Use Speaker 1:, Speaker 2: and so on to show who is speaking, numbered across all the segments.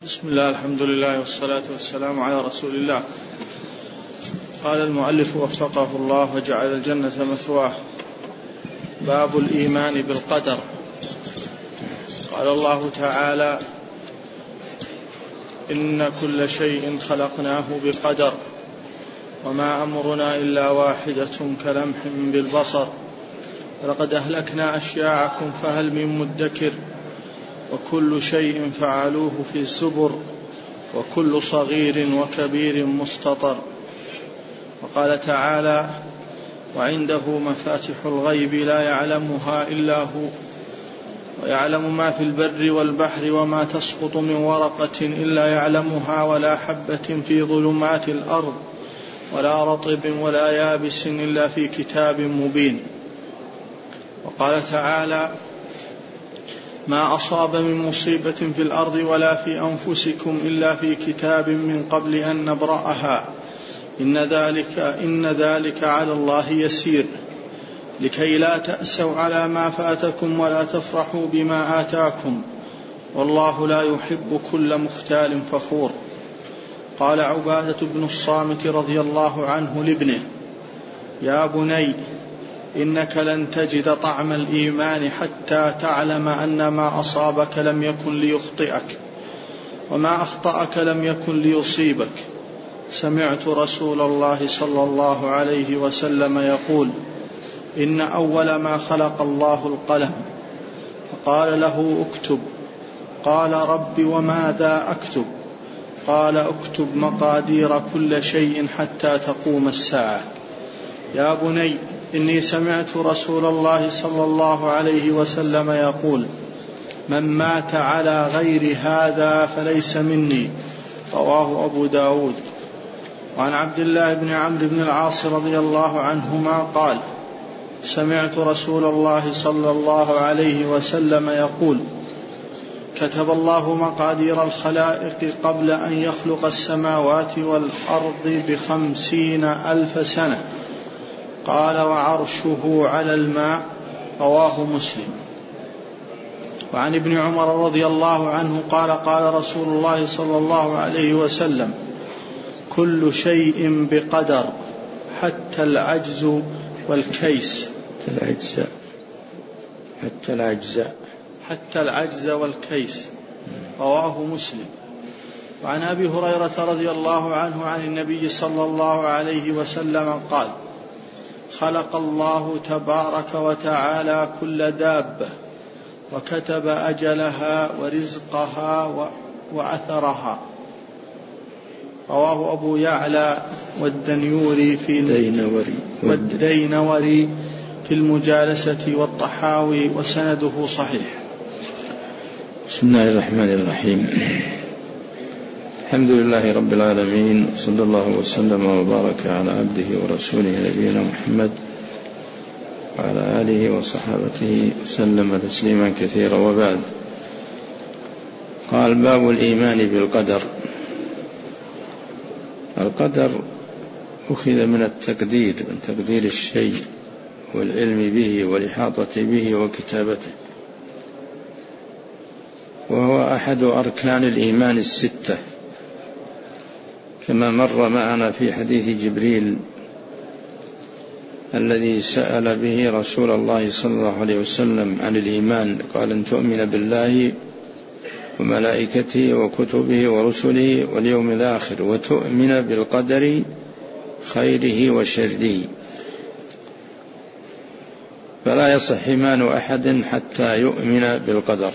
Speaker 1: بسم الله، الحمد لله، والصلاة والسلام على رسول الله. قال المؤلف وفقه الله وجعل الجنة مثواه. باب الإيمان بالقدر. قال الله تعالى: إن كل شيء خلقناه بقدر وما أمرنا إلا واحدة كلمح بالبصر ولقد أهلكنا أشياعكم فهل من مدكر وكل شيء فعلوه في الزبر وكل صغير وكبير مستطر. وقال تعالى: وعنده مفاتح الغيب لا يعلمها إلا هو ويعلم ما في البر والبحر وما تسقط من ورقة إلا يعلمها ولا حبة في ظلمات الأرض ولا رطب ولا يابس إلا في كتاب مبين. وقال تعالى: ما أصاب من مصيبة في الأرض ولا في أنفسكم إلا في كتاب من قبل أن نبرأها إن ذلك على الله يسير لكي لا تأسوا على ما فاتكم ولا تفرحوا بما آتاكم والله لا يحب كل مختال فخور. قال عبادة بن الصامت رضي الله عنه لابنه: يا بني إنك لن تجد طعم الإيمان حتى تعلم أن ما أصابك لم يكن ليخطئك وما أخطأك لم يكن ليصيبك. سمعت رسول الله صلى الله عليه وسلم يقول: إن أول ما خلق الله القلم فقال له: اكتب. قال: رب وماذا أكتب؟ قال: اكتب مقادير كل شيء حتى تقوم الساعة. يا بني إني سمعت رسول الله صلى الله عليه وسلم يقول: من مات على غير هذا فليس مني. رواه أبو داود. وعن عبد الله بن عمرو بن العاص رضي الله عنهما قال: سمعت رسول الله صلى الله عليه وسلم يقول: كتب الله مقادير الخلائق قبل أن يخلق السماوات والأرض 50,000 سنة. قال: وعرشه على الماء. رواه مسلم. وعن ابن عمر رضي الله عنه قال: قال رسول الله صلى الله عليه وسلم: كل شيء بقدر حتى العجز والكيس. حتى العجز والكيس. رواه مسلم. وعن أبي هريرة رضي الله عنه عن النبي صلى الله عليه وسلم قال: خلق الله تبارك وتعالى كل دابة وكتب أجلها ورزقها وأثرها. رواه أبو يعلى والدينوري في المجالسة والطحاوي وسنده صحيح.
Speaker 2: بسم الله الرحمن الرحيم. الحمد لله رب العالمين، صلى الله وسلم وبارك على عبده ورسوله نبينا محمد وعلى آله وصحابته وسلم تسليما كثيرا، وبعد. قال: باب الإيمان بالقدر. القدر أخذ من التقدير، من تقدير الشيء والعلم به والإحاطة به وكتابته، وهو أحد أركان الإيمان 6 كما مر معنا في حديث جبريل الذي سأل به رسول الله صلى الله عليه وسلم عن الإيمان. قال: أن تؤمن بالله وملائكته وكتبه ورسله واليوم الآخر وتؤمن بالقدر خيره وشره. فلا يصح إيمان أحد حتى يؤمن بالقدر.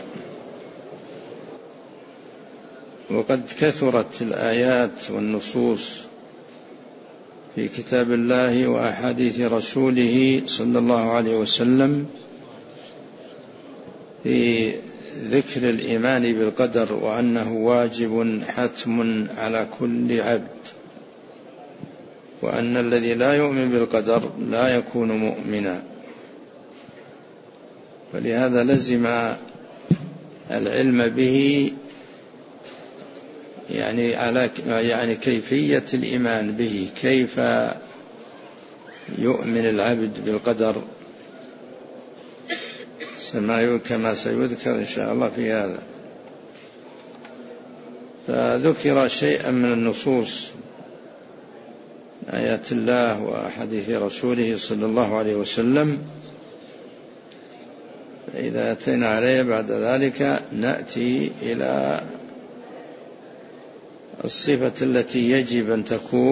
Speaker 2: وقد كثرت الآيات والنصوص في كتاب الله وأحاديث رسوله صلى الله عليه وسلم في ذكر الإيمان بالقدر، وأنه واجب حتم على كل عبد، وأن الذي لا يؤمن بالقدر لا يكون مؤمنا. فلهذا لزم العلم به، يعني كيفية الإيمان به، كيف يؤمن العبد بالقدر، كما سيذكر إن شاء الله في هذا. فذكر شيئا من النصوص آيات الله وأحاديث رسوله صلى الله عليه وسلم، فإذا أتينا عليه بعد ذلك نأتي إلى الصفة التي يجب أن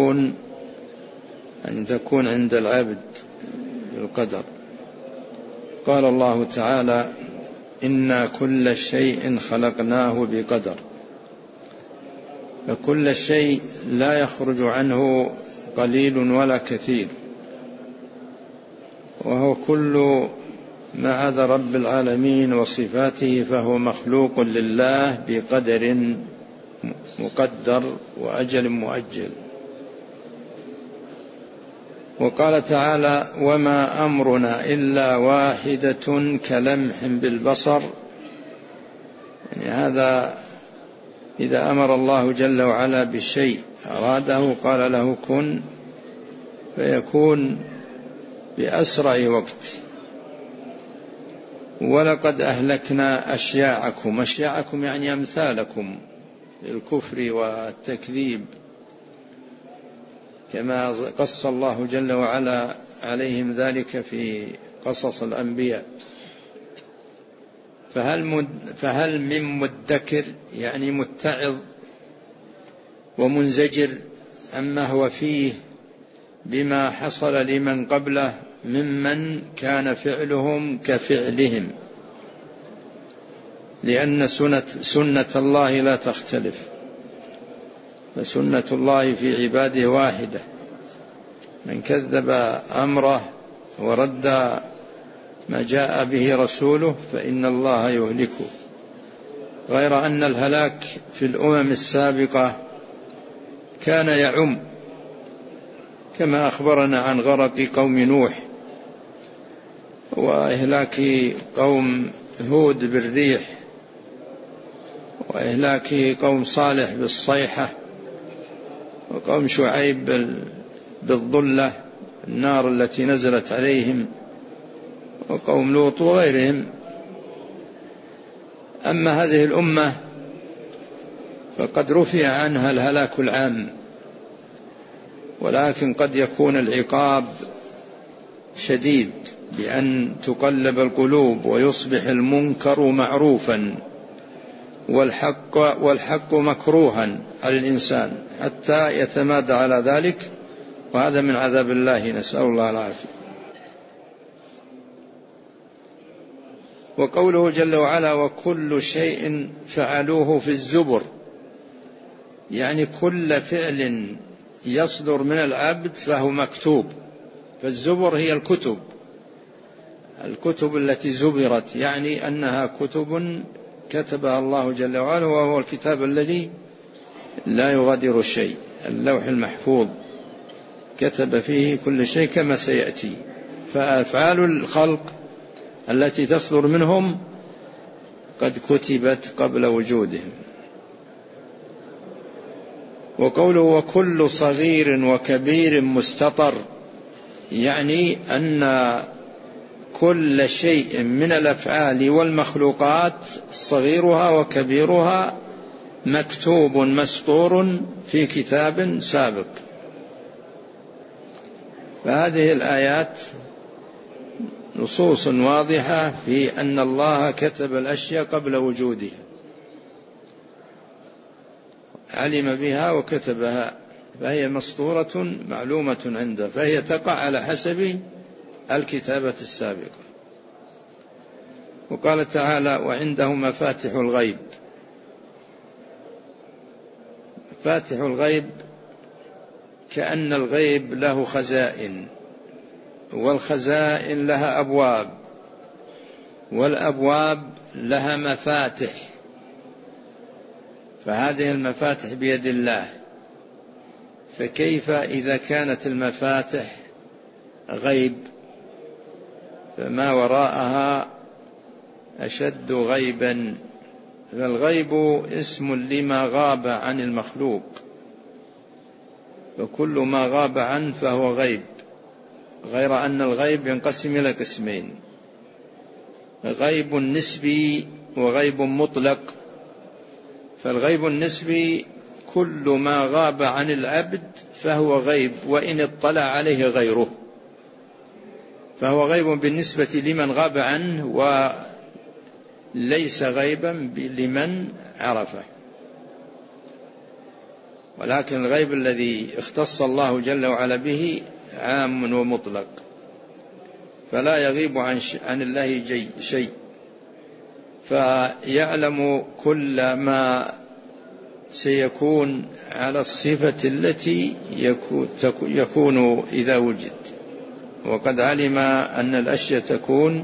Speaker 2: تكون عند العبد بالقدر. قال الله تعالى: إنا كل شيء خلقناه بقدر. فكل شيء لا يخرج عنه قليل ولا كثير، وهو كل ما عدا رب العالمين وصفاته فهو مخلوق لله بقدر مقدر وأجل مؤجل. وقال تعالى: وما أمرنا إلا واحدة كلمح بالبصر. يعني هذا إذا أمر الله جل وعلا بالشيء أراده قال له كن فيكون بأسرع وقت. ولقد أهلكنا أشياعكم يعني أمثالكم الكفر والتكذيب، كما قص الله جل وعلا عليهم ذلك في قصص الأنبياء. فهل من مدكر يعني متعظ ومنزجر عما هو فيه بما حصل لمن قبله ممن كان فعلهم كفعلهم، لأن سنة الله لا تختلف، فسنة الله في عباده واحدة. من كذب أمره ورد ما جاء به رسوله فإن الله يهلكه. غير أن الهلاك في الأمم السابقة كان يعم، كما أخبرنا عن غرق قوم نوح، وإهلاك قوم هود بالريح، وإهلاك قوم صالح بالصيحة، وقوم شعيب بالظلة النار التي نزلت عليهم، وقوم لوط وغيرهم. أما هذه الأمة فقد رفع عنها الهلاك العام، ولكن قد يكون العقاب شديد بأن تقلب القلوب ويصبح المنكر معروفا والحق مكروها على الإنسان حتى يتمادى على ذلك، وهذا من عذاب الله، نسأل الله العافية. وقوله جل وعلا: وكل شيء فعلوه في الزبر، يعني كل فعل يصدر من العبد فهو مكتوب. فالزبر هي الكتب التي زبرت، يعني أنها كتب كتبها الله جل وعلا، وهو الكتاب الذي لا يغادر شيء، اللوح المحفوظ كتب فيه كل شيء كما سيأتي. فأفعال الخلق التي تصدر منهم قد كتبت قبل وجودهم. وقوله: وكل صغير وكبير مستطر، يعني أن كل شيء من الأفعال والمخلوقات صغيرها وكبيرها مكتوب مسطور في كتاب سابق. فهذه الآيات نصوص واضحة في أن الله كتب الأشياء قبل وجودها، علم بها وكتبها، فهي مسطورة معلومة عنده، فهي تقع على حسب الكتابة السابقة. وقال تعالى: وعنده مفاتح الغيب. مفاتح الغيب كأن الغيب له خزائن، والخزائن لها أبواب، والأبواب لها مفاتح، فهذه المفاتح بيد الله. فكيف إذا كانت المفاتح غيب، فما وراءها أشد غيبا. فالغيب اسم لما غاب عن المخلوق، وكل ما غاب عنه فهو غيب. غير أن الغيب ينقسم إلى قسمين: غيب نسبي وغيب مطلق. فالغيب النسبي كل ما غاب عن العبد فهو غيب وإن اطلع عليه غيره، فهو غيب بالنسبة لمن غاب عنه وليس غيبا لمن عرفه. ولكن الغيب الذي اختص الله جل وعلا به عام ومطلق، فلا يغيب عن الله شيء، فيعلم كل ما سيكون على الصفة التي يكون إذا وجد. وقد علم أن الأشياء تكون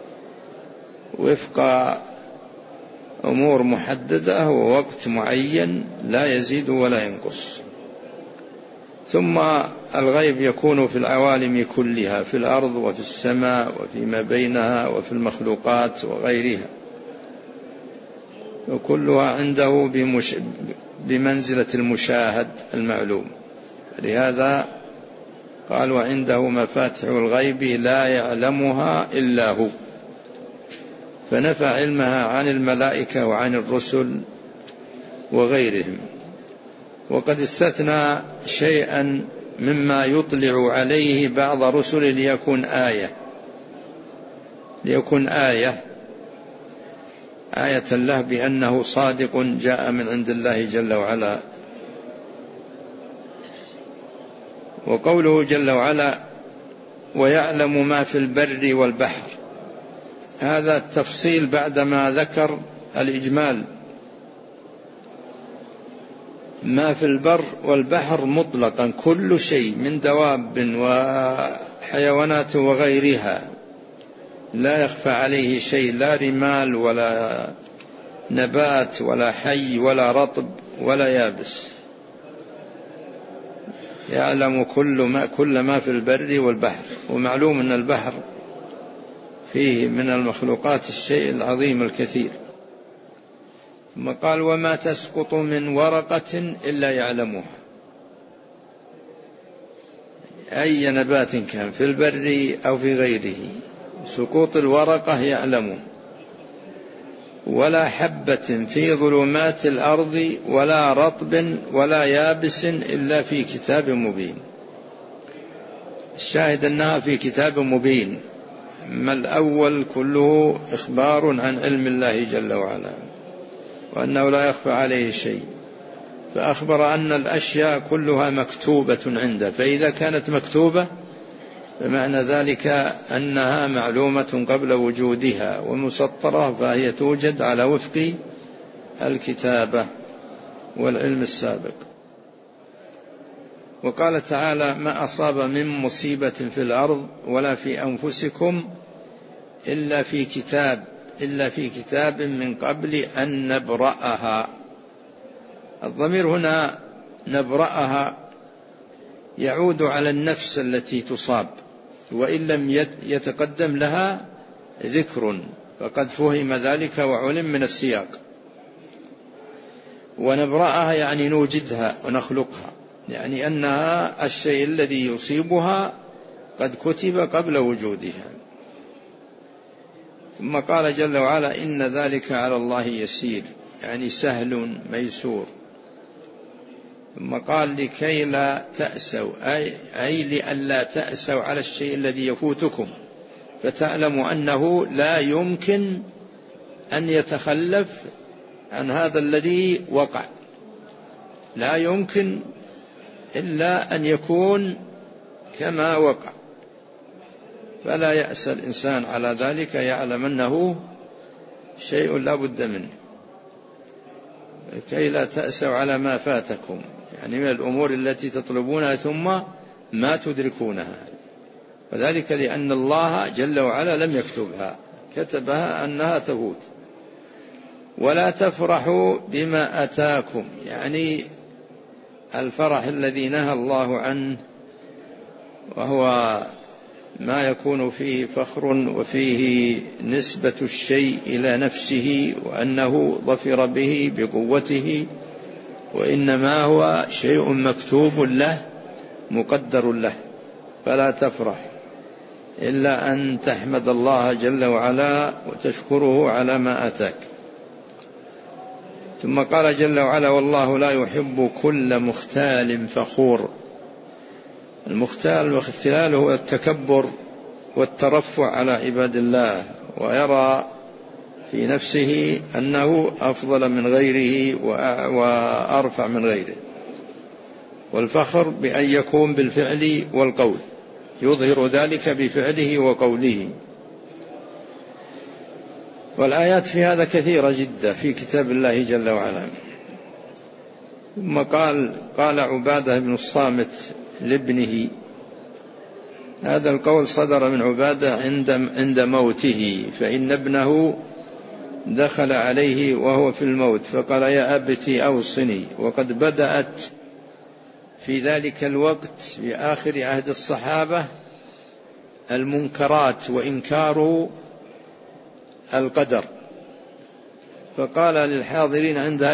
Speaker 2: وفق أمور محددة ووقت معين لا يزيد ولا ينقص. ثم الغيب يكون في العوالم كلها، في الأرض وفي السماء وفيما بينها وفي المخلوقات وغيرها، وكلها عنده بمنزلة المشاهد المعلوم. لهذا قال وعنده مفاتح الغيب لا يعلمها إلا هو، فنفى علمها عن الملائكة وعن الرسل وغيرهم. وقد استثنى شيئا مما يطلع عليه بعض رسله ليكون آية له بأنه صادق جاء من عند الله جل وعلا. وقوله جل وعلا ويعلم ما في البر والبحر، هذا التفصيل بعدما ذكر الإجمال. ما في البر والبحر مطلقا كل شيء من دواب وحيوانات وغيرها لا يخفى عليه شيء، لا رمال ولا نبات ولا حي ولا رطب ولا يابس، يعلم كل ما في البر والبحر. ومعلوم أن البحر فيه من المخلوقات الشيء العظيم الكثير. ثم قال وما تسقط من ورقة إلا يعلمها، أي نبات كان في البر أو في غيره سقوط الورقة يعلمه. ولا حبة في ظلمات الأرض ولا رطب ولا يابس إلا في كتاب مبين. الشاهد أنها في كتاب مبين. ما الأول كله إخبار عن علم الله جل وعلا وأنه لا يخفى عليه شيء، فأخبر أن الأشياء كلها مكتوبة عنده، فإذا كانت مكتوبة فمعنى ذلك أنها معلومة قبل وجودها ومسطرة، فهي توجد على وفق الكتابة والعلم السابق. وقال تعالى ما أصاب من مصيبة في الأرض ولا في أنفسكم إلا في كتاب من قبل أن نبرأها. الضمير هنا نبرأها يعود على النفس التي تصاب، وإن لم يتقدم لها ذكر فقد فهم ذلك وعلم من السياق. ونبرأها يعني نوجدها ونخلقها، يعني أنها الشيء الذي يصيبها قد كتب قبل وجودها. ثم قال جل وعلا إن ذلك على الله يسير، يعني سهل ميسور. ثم قال لكي لا تأسوا، أي لئلا تأسوا على الشيء الذي يفوتكم، فتعلموا أنه لا يمكن أن يتخلف عن هذا الذي وقع، لا يمكن إلا أن يكون كما وقع. فلا يأس الإنسان على ذلك، يعلم أنه شيء لا بد منه. كي لا تأسوا على ما فاتكم، يعني من الأمور التي تطلبونها ثم ما تدركونها، وذلك لأن الله جل وعلا لم يكتبها، كتبها أنها تفوت. ولا تفرحوا بما أتاكم، يعني الفرح الذي نهى الله عنه، وهو ما يكون فيه فخر وفيه نسبة الشيء إلى نفسه وأنه ظفر به بقوته، وإنما هو شيء مكتوب له مقدر له. فلا تفرح إلا أن تحمد الله جل وعلا وتشكره على ما أتاك. ثم قال جل وعلا: والله لا يحب كل مختال فخور. المختال والاختلال هو التكبر والترفع على عباد الله، ويرى في نفسه أنه أفضل من غيره وأرفع من غيره. والفخر بأن يكون بالفعل والقول، يظهر ذلك بفعله وقوله. والآيات في هذا كثيرة جدا في كتاب الله جل وعلا. ثم قال عبادة بن الصامت لابنه، هذا القول صدر من عبادة عند موته، فإن ابنه دخل عليه وهو في الموت فقال: يا أبت أوصني. وقد بدأت في ذلك الوقت في آخر عهد الصحابة المنكرات وإنكار القدر، فقال للحاضرين عندها: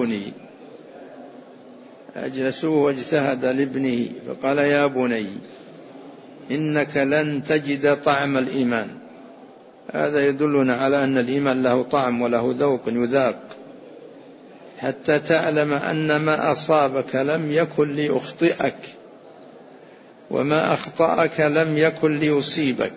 Speaker 2: أجلسوه واجتهد لابنه فقال: يا بني إنك لن تجد طعم الإيمان. هذا يدلنا على أن الإيمان له طعم وله ذوق يذاق، حتى تعلم أن ما أصابك لم يكن ليخطئك، وما أخطأك لم يكن ليصيبك.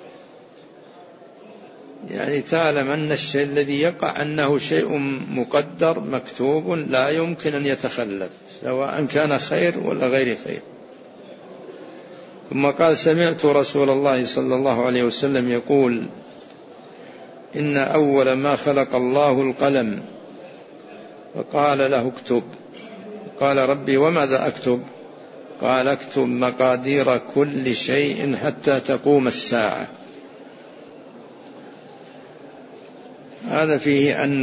Speaker 2: يعني تعلم أن الشيء الذي يقع أنه شيء مقدر مكتوب لا يمكن أن يتخلف، سواء كان خير ولا غير خير. ثم قال: سمعت رسول الله صلى الله عليه وسلم يقول: إن أول ما خلق الله القلم، فقال له: اكتب. قال: ربي وماذا أكتب؟ قال: اكتب مقادير كل شيء حتى تقوم الساعة. هذا فيه أن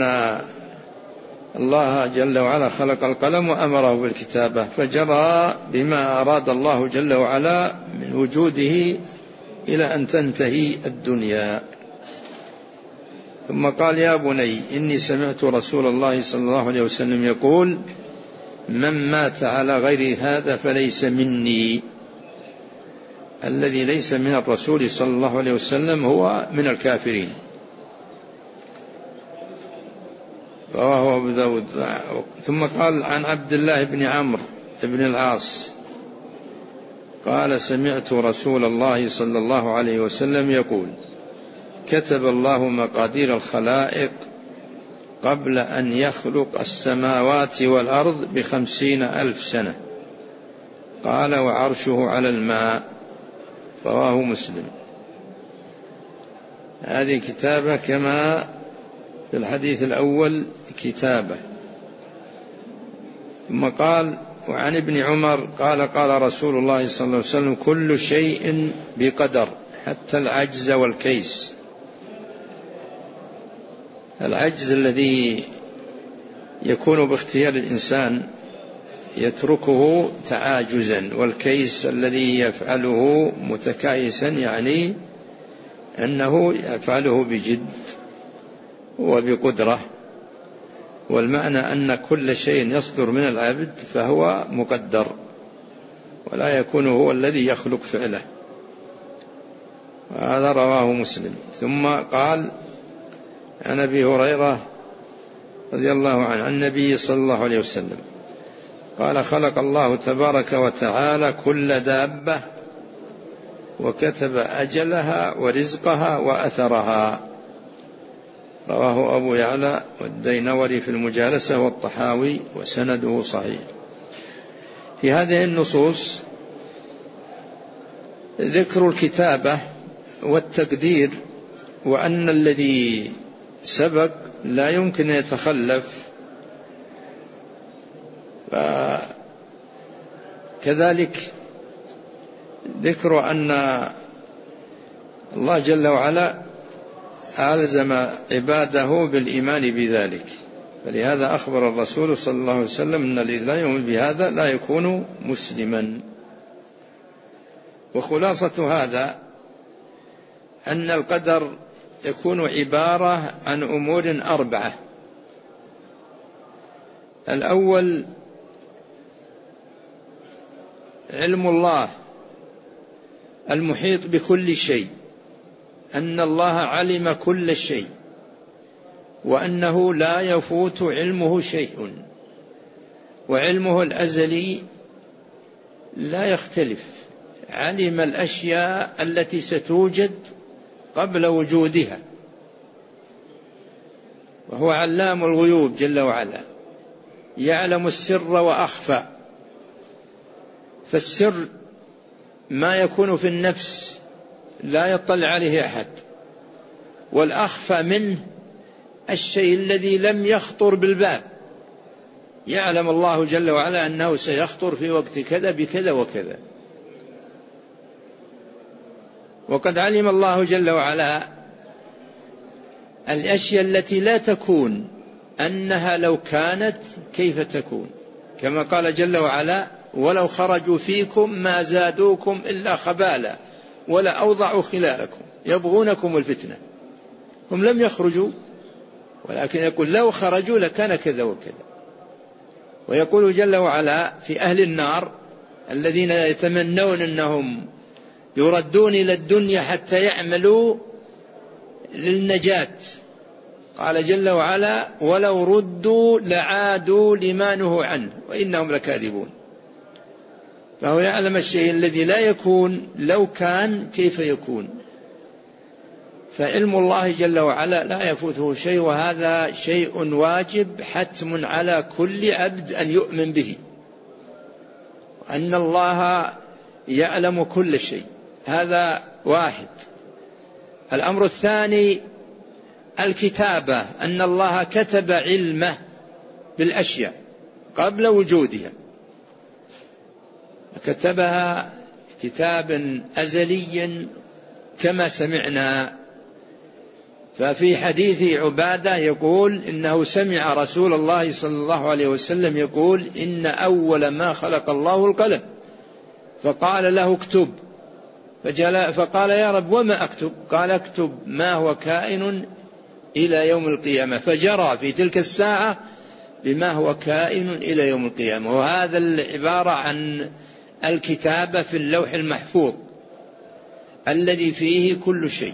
Speaker 2: الله جل وعلا خلق القلم وأمره بالكتابة، فجرى بما أراد الله جل وعلا من وجوده إلى أن تنتهي الدنيا. ثم قال: يا بني إني سمعت رسول الله صلى الله عليه وسلم يقول: من مات على غير هذا فليس مني. الذي ليس من الرسول صلى الله عليه وسلم هو من الكافرين. رواه أبو داود. ثم قال: عن عبد الله بن عمرو بن العاص قال: سمعت رسول الله صلى الله عليه وسلم يقول: كتب الله مقادير الخلائق قبل أن يخلق السماوات والأرض 50,000 سنة. قال: وعرشه على الماء. رواه مسلم. هذه كتابة كما في الحديث الأول كتابة. ثم قال: وعن ابن عمر قال: قال رسول الله صلى الله عليه وسلم: كل شيء بقدر حتى العجز والكيس. العجز الذي يكون باختيار الإنسان يتركه تعاجزا، والكيس الذي يفعله متكايسا يعني أنه يفعله بجد وبقدرة. والمعنى أن كل شيء يصدر من العبد فهو مقدر، ولا يكون هو الذي يخلق فعله. هذا رواه مسلم. ثم قال: عن أبي هريرة رضي الله عنه عن النبي صلى الله عليه وسلم قال: خلق الله تبارك وتعالى كل دابة وكتب أجلها ورزقها وأثرها. رواه أبو يعلى والدينوري في المجالسة والطحاوي وسنده صحيح. في هذه النصوص ذكر الكتابة والتقدير، وأن الذي سبق لا يمكن أن يتخلف. كذلك ذكر أن الله جل وعلا ألزم عباده بالإيمان بذلك، فلهذا أخبر الرسول صلى الله عليه وسلم أن الذي لا يؤمن بهذا لا يكون مسلما. وخلاصة هذا أن القدر يكون عبارة عن أمور 4. الأول علم الله المحيط بكل شيء، أن الله علم كل شيء وأنه لا يفوت علمه شيء، وعلمه الأزلي لا يختلف، علم الأشياء التي ستوجد قبل وجودها، وهو علام الغيوب جل وعلا، يعلم السر وأخفى. فالسر ما يكون في النفس لا يطلع عليه أحد، والأخفى منه الشيء الذي لم يخطر بالبال، يعلم الله جل وعلا أنه سيخطر في وقت كذا بكذا وكذا. وقد علم الله جل وعلا الأشياء التي لا تكون، أنها لو كانت كيف تكون، كما قال جل وعلا: ولو خرجوا فيكم ما زادوكم إلا خبالا ولا أوضعوا خلالكم يبغونكم الفتنة. هم لم يخرجوا، ولكن يقول لو خرجوا لكان كذا وكذا. ويقول جل وعلا في أهل النار الذين يتمنون أنهم يردون إلى الدنيا حتى يعملوا للنجاة، قال جل وعلا: ولو ردوا لعادوا لما نهوا عنه وإنهم لكاذبون. فهو يعلم الشيء الذي لا يكون لو كان كيف يكون. فعلم الله جل وعلا لا يفوته شيء، وهذا شيء واجب حتم على كل عبد أن يؤمن به، أن الله يعلم كل شيء. هذا واحد. الأمر الثاني الكتابة، أن الله كتب علمه بالأشياء قبل وجودها، كتبها كتابا أزليا كما سمعنا. ففي حديث عبادة يقول إنه سمع رسول الله صلى الله عليه وسلم يقول: إن أول ما خلق الله القلم، فقال له: اكتب. فقال: يا رب وما أكتب؟ قال: اكتب ما هو كائن إلى يوم القيامة. فجرى في تلك الساعة بما هو كائن إلى يوم القيامة. وهذا العبارة عن الكتابة في اللوح المحفوظ الذي فيه كل شيء.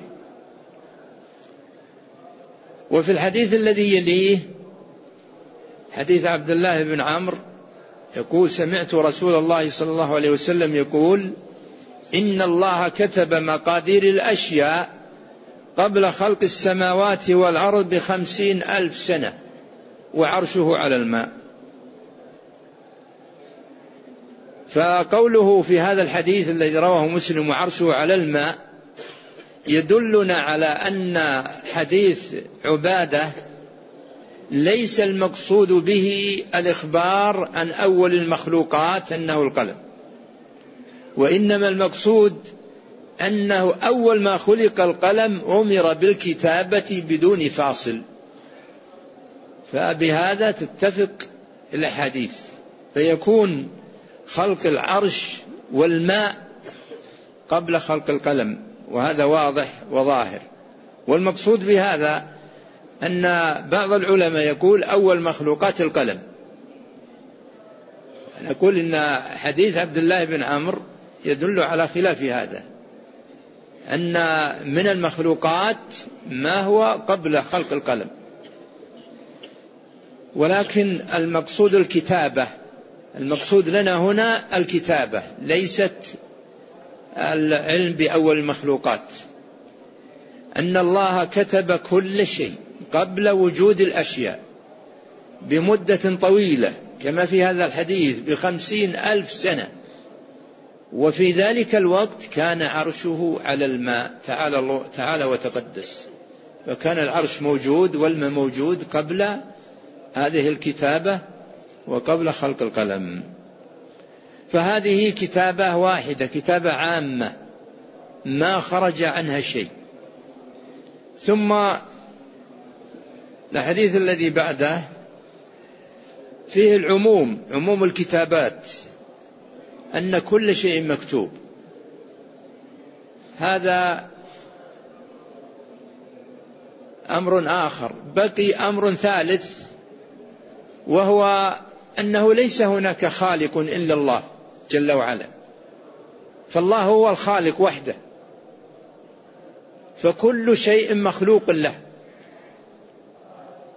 Speaker 2: وفي الحديث الذي يليه حديث عبد الله بن عمرو يقول: سمعت رسول الله صلى الله عليه وسلم يقول: إن الله كتب مقادير الأشياء قبل خلق السماوات والأرض 50,000 سنة وعرشه على الماء. فقوله في هذا الحديث الذي رواه مسلم وعرشه على الماء يدلنا على أن حديث عبادة ليس المقصود به الإخبار عن أول المخلوقات أنه القلم، وإنما المقصود أنه أول ما خلق القلم أمر بالكتابة بدون فاصل. فبهذا تتفق الأحاديث، فيكون خلق العرش والماء قبل خلق القلم، وهذا واضح وظاهر. والمقصود بهذا أن بعض العلماء يقول أول مخلوقات القلم. نقول إن حديث عبد الله بن عمرو يدل على خلاف هذا، أن من المخلوقات ما هو قبل خلق القلم، ولكن المقصود الكتابة. المقصود لنا هنا الكتابة، ليست العلم بأول المخلوقات. أن الله كتب كل شيء قبل وجود الأشياء بمدة طويلة، كما في هذا الحديث 50,000 سنة. وفي ذلك الوقت كان عرشه على الماء، تعالى وتقدس، فكان العرش موجود والماء موجود قبل هذه الكتابة وقبل خلق القلم. فهذه كتابة واحدة، كتابة عامة ما خرج عنها شيء. ثم الحديث الذي بعده فيه العموم، عموم الكتابات، أن كل شيء مكتوب. هذا أمر آخر. بقي أمر ثالث، وهو أنه ليس هناك خالق إلا الله جل وعلا، فالله هو الخالق وحده، فكل شيء مخلوق له.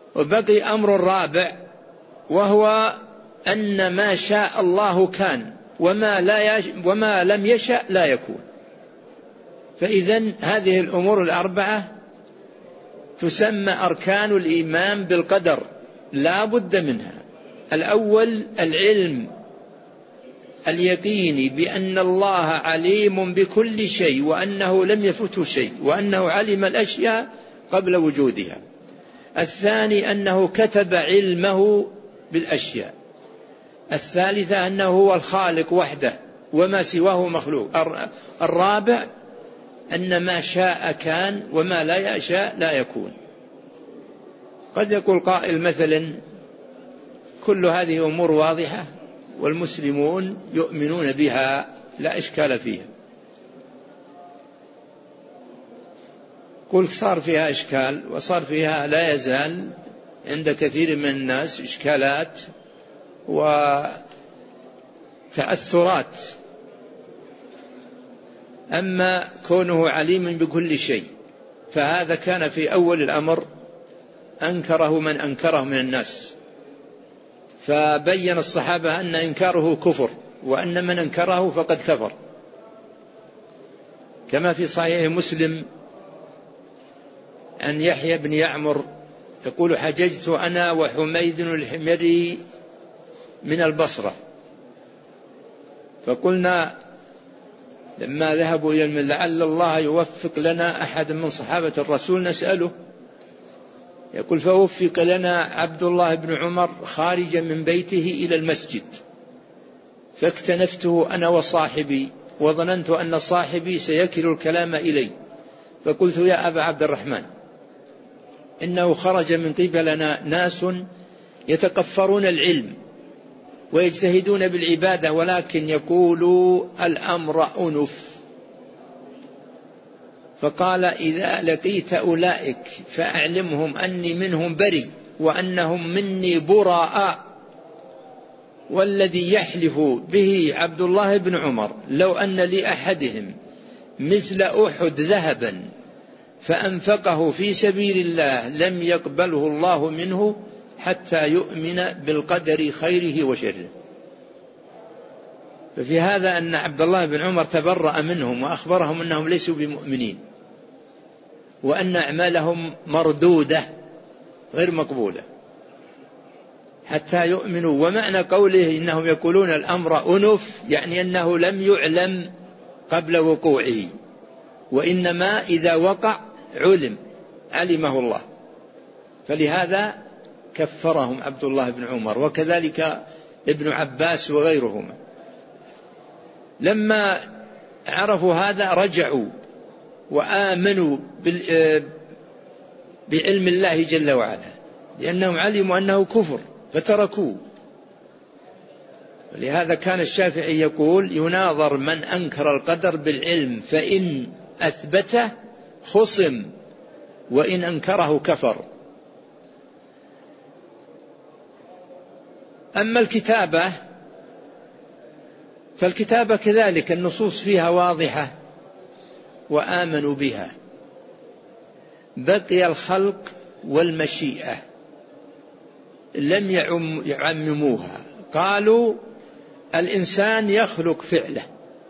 Speaker 2: وبقي أمر الرابع، وهو أن ما شاء الله كان وما لم يشأ لا يكون. فإذن هذه الأمور الأربعة تسمى أركان الإيمان بالقدر، لا بد منها. الأول العلم اليقيني بأن الله عليم بكل شيء، وأنه لم يفته شيء، وأنه علم الأشياء قبل وجودها. الثاني أنه كتب علمه بالأشياء. الثالثة أنه هو الخالق وحده وما سواه مخلوق. الرابع أن ما شاء كان وما لا يشاء لا يكون. قد يقول قائل مثلا كل هذه أمور واضحة والمسلمون يؤمنون بها لا إشكال فيها. قل صار فيها إشكال، وصار فيها لا يزال عند كثير من الناس إشكالات وتأثرات. أما كونه عليم بكل شيء فهذا كان في أول الأمر أنكره من أنكره من الناس، فبين الصحابة أن إنكاره كفر، وأن من أنكره فقد كفر، كما في صحيح مسلم عن يحيى بن يعمر يقول حججت أنا وحميد الحميري من البصرة، فقلنا لما ذهبوا إلى المدينة لعل الله يوفق لنا أحد من صحابة الرسول نسأله. يقول فوفق لنا عبد الله بن عمر خارجا من بيته إلى المسجد، فاكتنفته أنا وصاحبي، وظننت أن صاحبي سيكل الكلام إلي، فقلت يا أبا عبد الرحمن إنه خرج من قبلنا ناس يتقفرون العلم ويجتهدون بالعبادة، ولكن يقولوا الأمر أنف. فقال إذا لقيت أولئك فأعلمهم أني منهم بري وأنهم مني براء، والذي يحلف به عبد الله بن عمر لو أن لأحدهم مثل أحد ذهبا فأنفقه في سبيل الله لم يقبله الله منه حتى يؤمن بالقدر خيره وشره. ففي هذا أن عبد الله بن عمر تبرأ منهم وأخبرهم أنهم ليسوا بمؤمنين، وأن أعمالهم مردودة غير مقبولة حتى يؤمنوا. ومعنى قوله إنهم يقولون الأمر أنف يعني أنه لم يعلم قبل وقوعه، وإنما إذا وقع علمه الله. فلهذا كفرهم عبد الله بن عمر، وكذلك ابن عباس وغيرهما. لما عرفوا هذا رجعوا وآمنوا بعلم الله جل وعلا، لأنهم علموا أنه كفر فتركوه. ولهذا كان الشافعي يقول يناظر من أنكر القدر بالعلم، فإن أثبته خصم وإن أنكره كفر. أما الكتابة فالكتابة كذلك النصوص فيها واضحة وآمنوا بها. بقي الخلق والمشيئة لم يعمموها، قالوا الإنسان يخلق فعله،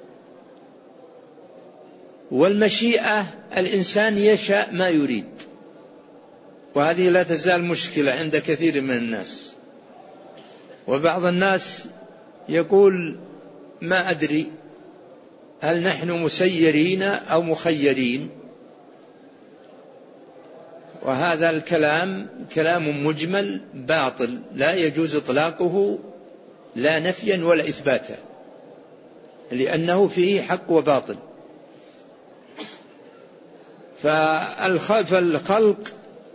Speaker 2: والمشيئة الإنسان يشاء ما يريد. وهذه لا تزال مشكلة عند كثير من الناس. وبعض الناس يقول ما أدري هل نحن مسيرين أو مخيرين، وهذا الكلام كلام مجمل باطل لا يجوز إطلاقه لا نفيا ولا إثباتا، لأنه فيه حق وباطل. فالخلق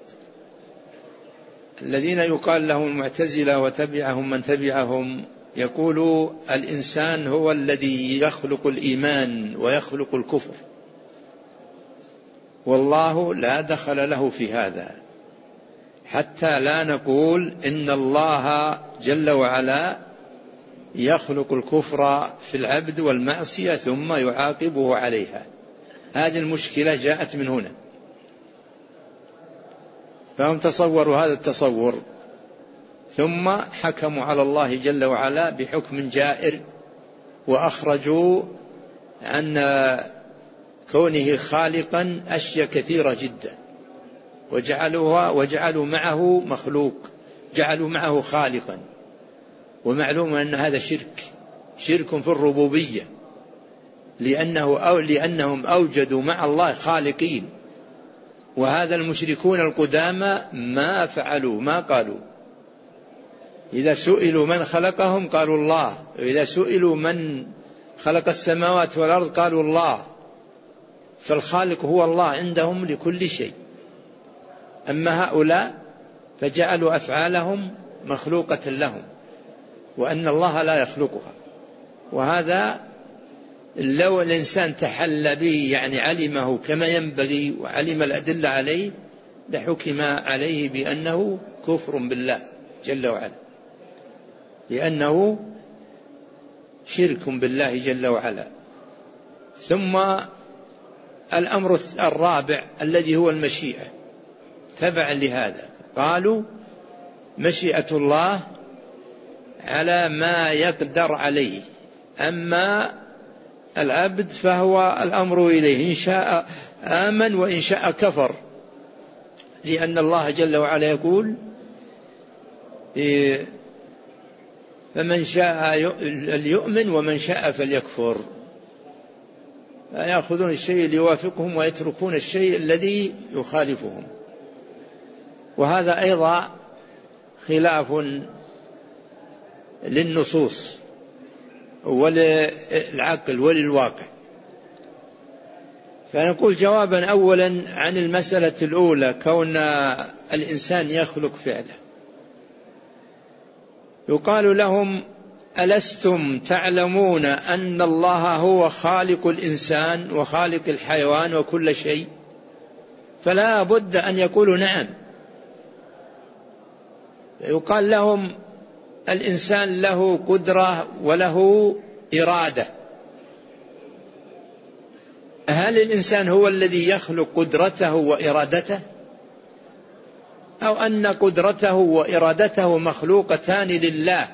Speaker 2: الذين يقال لهم المعتزلة وتبعهم من تبعهم يقولوا الإنسان هو الذي يخلق الإيمان ويخلق الكفر، والله لا دخل له في هذا، حتى لا نقول إن الله جل وعلا يخلق الكفر في العبد والمعصية ثم يعاقبه عليها. هذه المشكلة جاءت من هنا. فهم تصوروا هذا التصور، ثم حكموا على الله جل وعلا بحكم جائر، وأخرجوا عن كونه خالقا أشياء كثيرة جدا، وجعلوا معه مخلوق، جعلوا معه خالقا. ومعلوم أن هذا شرك في الربوبية، لأنهم أوجدوا مع الله خالقين، وهذا المشركون القدامى ما فعلوا، ما قالوا. إذا سئلوا من خلقهم قالوا الله، وإذا سئلوا من خلق السماوات والأرض قالوا الله. فالخالق هو الله عندهم لكل شيء. أما هؤلاء فجعلوا أفعالهم مخلوقة لهم، وأن الله لا يخلقها. وهذا لو الإنسان تحلى به، يعني علمه كما ينبغي وعلم الأدلة عليه، لحكم عليه بأنه كفر بالله جل وعلا، لأنه شرك بالله جل وعلا. ثم الأمر الرابع الذي هو المشيئة، تبعا لهذا قالوا مشيئة الله على ما يقدر عليه، أما العبد فهو الأمر إليه، إن شاء آمن وإن شاء كفر، لأن الله جل وعلا يقول فمن شاء ليؤمن ومن شاء فليكفر. يأخذون الشيء ليوافقهم ويتركون الشيء الذي يخالفهم. وهذا أيضا خلاف للنصوص وللعقل وللواقع. فنقول جوابا أولا عن المسألة الأولى، كون الإنسان يخلق فعله، يقال لهم ألستم تعلمون أن الله هو خالق الإنسان وخالق الحيوان وكل شيء؟ فلا بد أن يقولوا نعم. يقال لهم الإنسان له قدرة وله إرادة، هل الإنسان هو الذي يخلق قدرته وإرادته، أو أن قدرته وإرادته مخلوقتان لله؟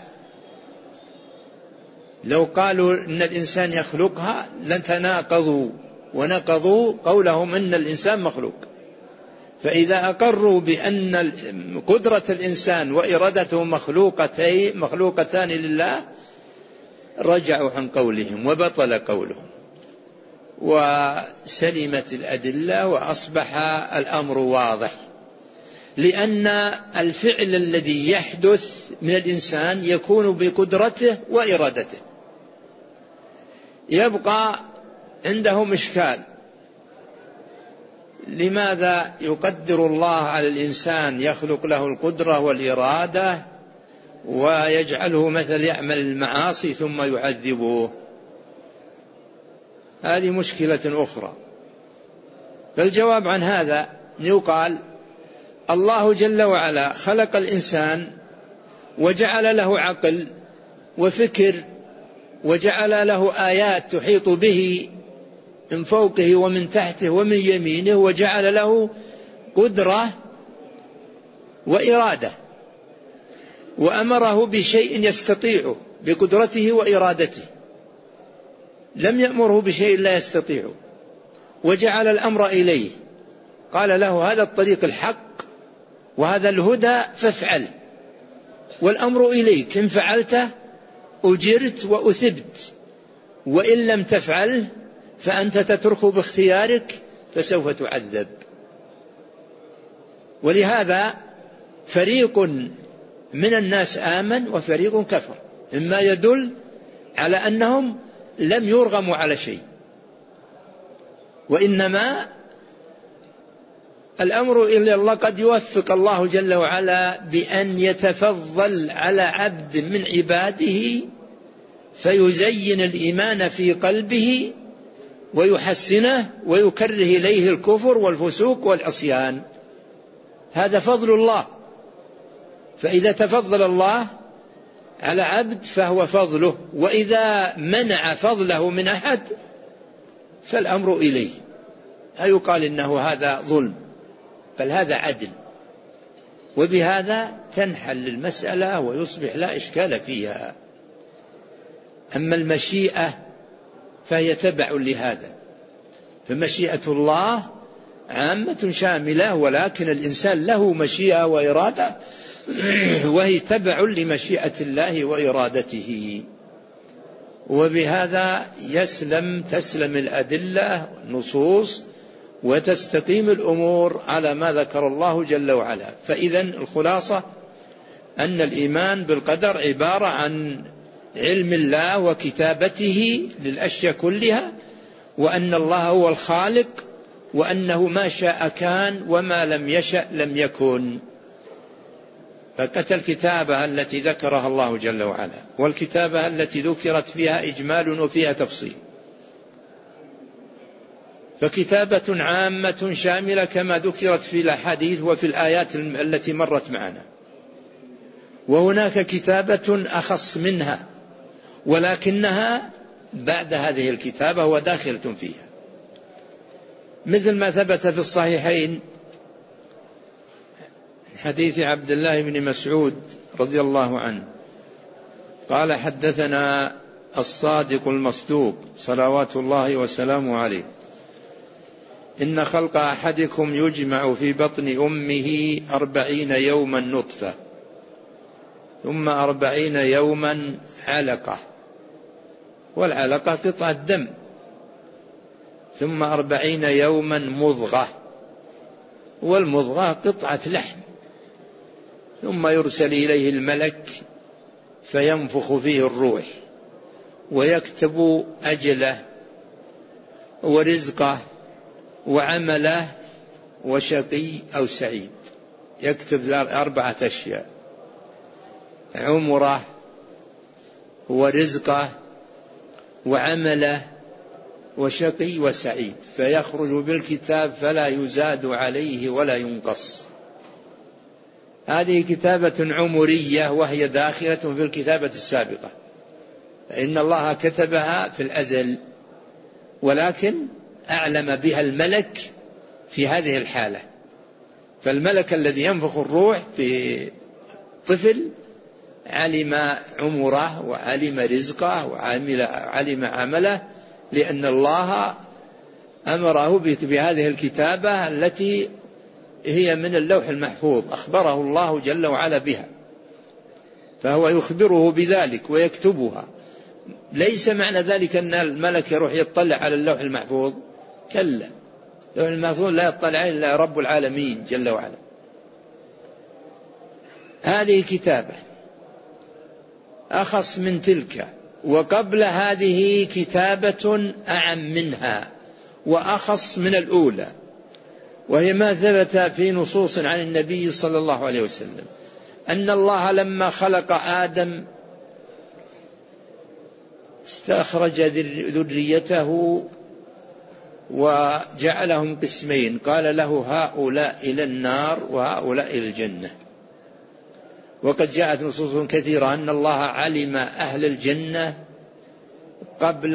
Speaker 2: لو قالوا إن الإنسان يخلقها لتناقضوا ونقضوا قولهم إن الإنسان مخلوق. فإذا أقروا بأن قدرة الإنسان وإرادته مخلوقتان لله، رجعوا عن قولهم وبطل قولهم، وسلمت الأدلة وأصبح الأمر واضح. لأن الفعل الذي يحدث من الإنسان يكون بقدرته وإرادته. يبقى عندهم إشكال، لماذا يقدر الله على الإنسان، يخلق له القدرة والإرادة ويجعله مثل يعمل المعاصي ثم يعذبه؟ هذه مشكلة أخرى. فالجواب عن هذا يقال الله جل وعلا خلق الإنسان وجعل له عقل وفكر، وجعل له آيات تحيط به من فوقه ومن تحته ومن يمينه، وجعل له قدرة وإرادة، وأمره بشيء يستطيعه بقدرته وإرادته، لم يأمره بشيء لا يستطيعه، وجعل الأمر إليه، قال له هذا الطريق الحق وهذا الهدى فافعل، والأمر إليك، إن فعلته أجرت وأثبت، وإن لم تفعل فأنت تتركه باختيارك فسوف تعذب. ولهذا فريق من الناس آمن وفريق كفر، مما يدل على أنهم لم يرغموا على شيء، وإنما الأمر إلى الله. قد يوفق الله جل وعلا بأن يتفضل على عبد من عباده فيزين الإيمان في قلبه ويحسنه ويكره إليه الكفر والفسوق والعصيان، هذا فضل الله. فإذا تفضل الله على عبد فهو فضله، وإذا منع فضله من أحد فالأمر إليه. لا يقال إنه هذا ظلم، بل هذا عدل. وبهذا تنحل المسألة ويصبح لا إشكال فيها. أما المشيئة فهي تبع لهذا، فمشيئة الله عامة شاملة، ولكن الإنسان له مشيئة وإرادة وهي تبع لمشيئة الله وإرادته. وبهذا تسلم الأدلة والنصوص وتستقيم الأمور على ما ذكر الله جل وعلا. فإذا الخلاصة أن الإيمان بالقدر عبارة عن علم الله وكتابته للأشياء كلها، وأن الله هو الخالق، وأنه ما شاء كان وما لم يشأ لم يكن. فكت الكتابة التي ذكرها الله جل وعلا والكتابة التي ذكرت فيها إجمال وفيها تفصيل، فكتابة عامة شاملة كما ذكرت في الأحاديث وفي الآيات التي مرت معنا، وهناك كتابة أخص منها ولكنها بعد هذه الكتابة وداخلة فيها، مثل ما ثبت في الصحيحين حديث عبد الله بن مسعود رضي الله عنه قال: حدثنا الصادق المصدوق صلوات الله وسلامه عليه: إن خلق أحدكم يجمع في بطن أمه 40 يوما نطفة، ثم 40 يوما علقة، والعلقة قطعة دم، ثم 40 يوما مضغة، والمضغة قطعة لحم، ثم يرسل إليه الملك فينفخ فيه الروح ويكتب أجله ورزقه وعمله وشقي أو سعيد. يكتب 4 أشياء: عمره ورزقه وعمله وشقي وسعيد، فيخرج بالكتاب فلا يزاد عليه ولا ينقص. هذه كتابة عمرية وهي داخلة في الكتابة السابقة، فإن الله كتبها في الأزل، ولكن أعلم بها الملك في هذه الحالة. فالملك الذي ينفخ الروح في طفل علم عمره وعلم رزقه وعلم عمله، لأن الله أمره بهذه الكتابة التي هي من اللوح المحفوظ، أخبره الله جل وعلا بها، فهو يخبره بذلك ويكتبها. ليس معنى ذلك أن الملك يروح يطلع على اللوح المحفوظ، كلا، اللوح المحفوظ لا يطلع إلا رب العالمين جل وعلا. هذه كتابة أخص من تلك، وقبل هذه كتابة أعم منها وأخص من الأولى، وهي ما ثبت في نصوص عن النبي صلى الله عليه وسلم أن الله لما خلق آدم استخرج ذريته وجعلهم قسمين، قال له: هؤلاء إلى النار وهؤلاء إلى الجنة. وقد جاءت نصوص كثيرة أن الله علم أهل الجنة قبل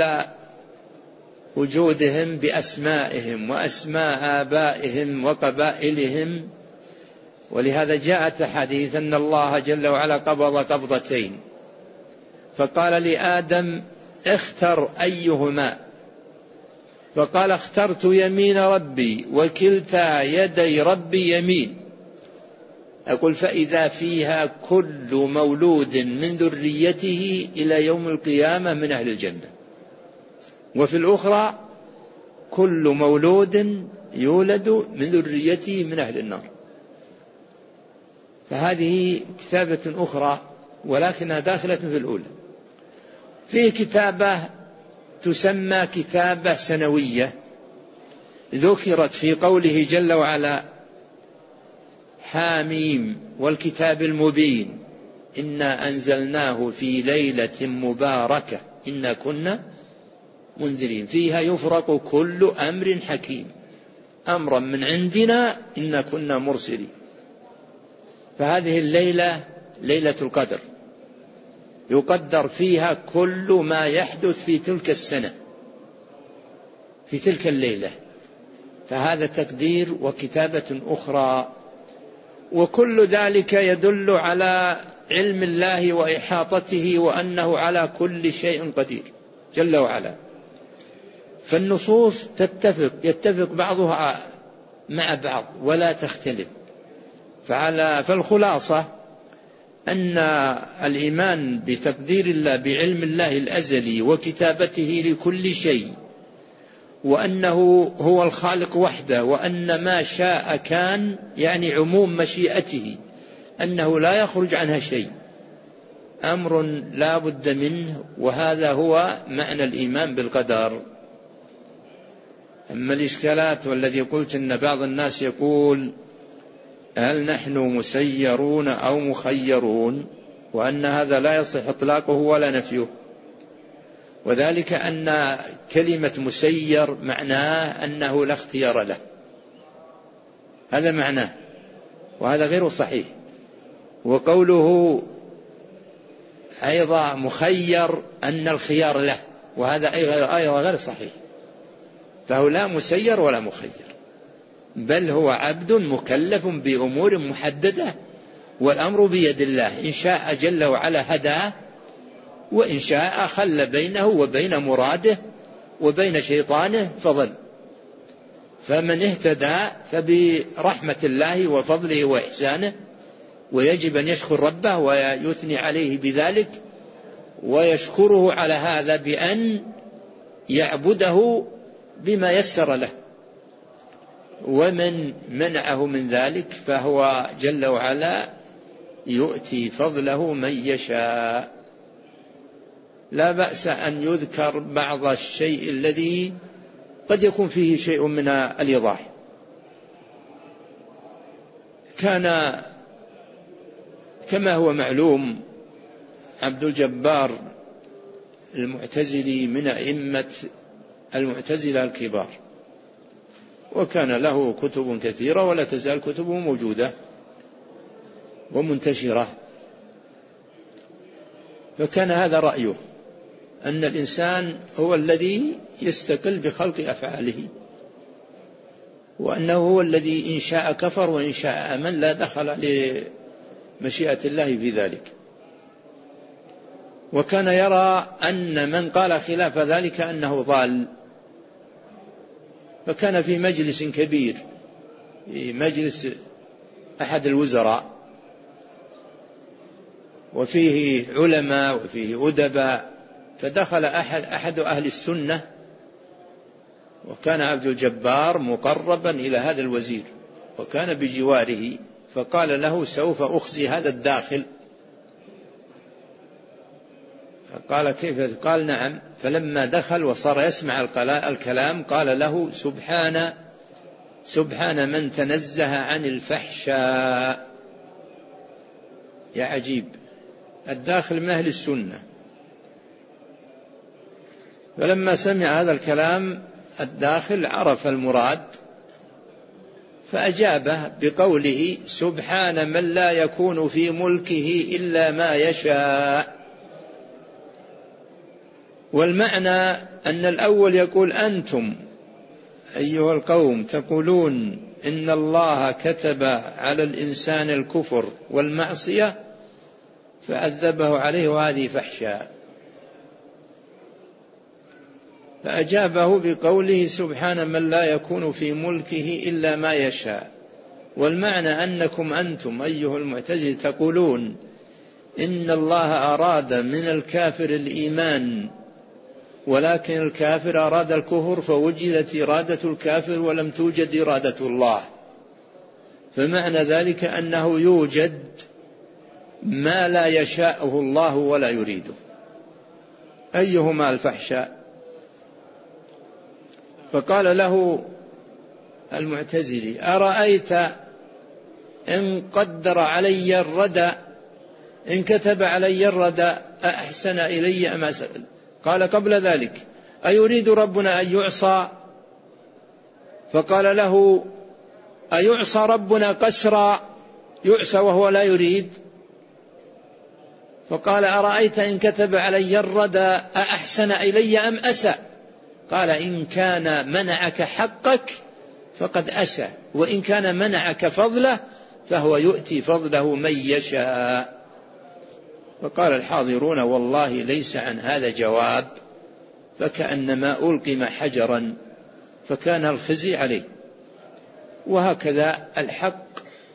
Speaker 2: وجودهم بأسمائهم وأسماء آبائهم وقبائلهم، ولهذا جاءت حديث أن الله جل وعلا قبض قبضتين، فقال لآدم: اختر أيهما، فقال: اخترت يمين ربي وكلتا يدي ربي يمين. أقول: فإذا فيها كل مولود من ذريته إلى يوم القيامة من أهل الجنة، وفي الأخرى كل مولود يولد من ذريته من أهل النار. فهذه كتابة أخرى ولكنها داخلة في الأولى. فيه كتابة تسمى كتابة سنوية، ذكرت في قوله جل وعلا: حاميم والكتاب المبين إنا أنزلناه في ليلة مباركة إنا كنا منذرين فيها يفرق كل أمر حكيم أمرا من عندنا إنا كنا مرسلين. فهذه الليلة ليلة القدر، يقدر فيها كل ما يحدث في تلك السنة في تلك الليلة، فهذا تقدير وكتابة أخرى. وكل ذلك يدل على علم الله وإحاطته وأنه على كل شيء قدير جل وعلا. فالنصوص يتفق بعضها مع بعض ولا تختلف. فالخلاصة أن الإيمان بتقدير الله بعلم الله الأزلي وكتابته لكل شيء، وأنه هو الخالق وحده، وأن ما شاء كان، يعني عموم مشيئته أنه لا يخرج عنها شيء، أمر لا بد منه، وهذا هو معنى الإيمان بالقدر. أما الإشكالات والذي قلت أن بعض الناس يقول هل نحن مسيرون أو مخيرون، وأن هذا لا يصح إطلاقه ولا نفيه، وذلك أن كلمة مسير معناه أنه لا اختيار له، هذا معناه، وهذا غير صحيح. وقوله أيضا مخير أن الخيار له، وهذا أيضا غير صحيح. فهو لا مسير ولا مخير، بل هو عبد مكلف بأمور محددة، والأمر بيد الله، إن شاء جل وعلا هداه، وإن شاء خل بينه وبين مراده وبين شيطانه فضل. فمن اهتدى فبرحمة الله وفضله وإحسانه، ويجب أن يشكر ربه ويثني عليه بذلك، ويشكره على هذا بأن يعبده بما يسر له. ومن منعه من ذلك فهو جل وعلا يؤتي فضله من يشاء. لا بأس أن يذكر بعض الشيء الذي قد يكون فيه شيء من الإيضاح. كان كما هو معلوم عبد الجبار المعتزلي من أئمة المعتزلة الكبار، وكان له كتب كثيرة ولا تزال كتبه موجودة ومنتشرة. فكان هذا رأيه، أن الإنسان هو الذي يستقل بخلق أفعاله، وأنه هو الذي إن شاء كفر وإن شاء آمن، لا دخل لمشيئة الله في ذلك. وكان يرى أن من قال خلاف ذلك أنه ضال. فكان في مجلس كبير، في مجلس أحد الوزراء، وفيه علماء وفيه أدباء، فدخل أحد أهل السنة، وكان عبد الجبار مقربا إلى هذا الوزير وكان بجواره، فقال له سوف أخزي هذا الداخل. قال كيف؟ قال نعم. فلما دخل وصار يسمع الكلام قال له سبحان من تنزه عن الفحشاء. يا عجيب، الداخل من أهل السنة. فلما سمع هذا الكلام الداخل عرف المراد، فأجابه بقوله سبحان من لا يكون في ملكه إلا ما يشاء. والمعنى أن الأول يقول أنتم أيها القوم تقولون إن الله كتب على الإنسان الكفر والمعصية فعذبه عليه وهذه فحشاء، فأجابه بقوله سبحان من لا يكون في ملكه إلا ما يشاء. والمعنى أنكم أنتم أيها المعتزلة تقولون إن الله أراد من الكافر الإيمان، ولكن الكافر أراد الكفر، فوجدت إرادة الكافر ولم توجد إرادة الله. فمعنى ذلك أنه يوجد ما لا يشاءه الله ولا يريده. أيهما الفحشاء؟ فقال له المعتزلي أرأيت إن قدر علي الردى، إن كتب علي الردى أحسن إلي أم أسأل؟ قال قبل ذلك أيريد ربنا أن يعصى؟ فقال له أيعصى ربنا قسرا يعصى وهو لا يريد؟ فقال أرأيت إن كتب علي الردى أحسن إلي أم أسأ؟ قال إن كان منعك حقك فقد أسى، وإن كان منعك فضله فهو يؤتي فضله من يشاء. فقال الحاضرون: والله ليس عن هذا جواب، فكأنما ألقم حجرا، فكان الخزي عليه. وهكذا الحق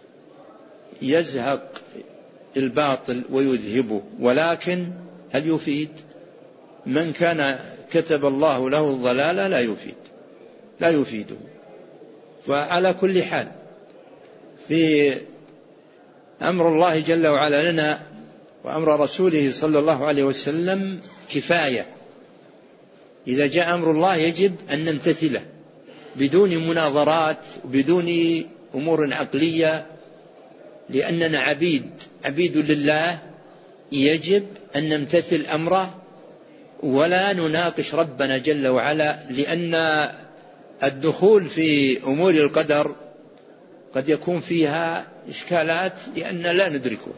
Speaker 2: يزهق الباطل ويذهبه، ولكن هل يفيد؟ من كان كتب الله له الضلال لا يفيده. فعلى كل حال في أمر الله جل وعلا لنا وأمر رسوله صلى الله عليه وسلم كفاية. إذا جاء أمر الله يجب أن نمتثله بدون مناظرات، بدون أمور عقلية، لأننا عبيد لله، يجب أن نمتثل أمره ولا نناقش ربنا جل وعلا، لأن الدخول في أمور القدر قد يكون فيها إشكالات لأن لا ندركها.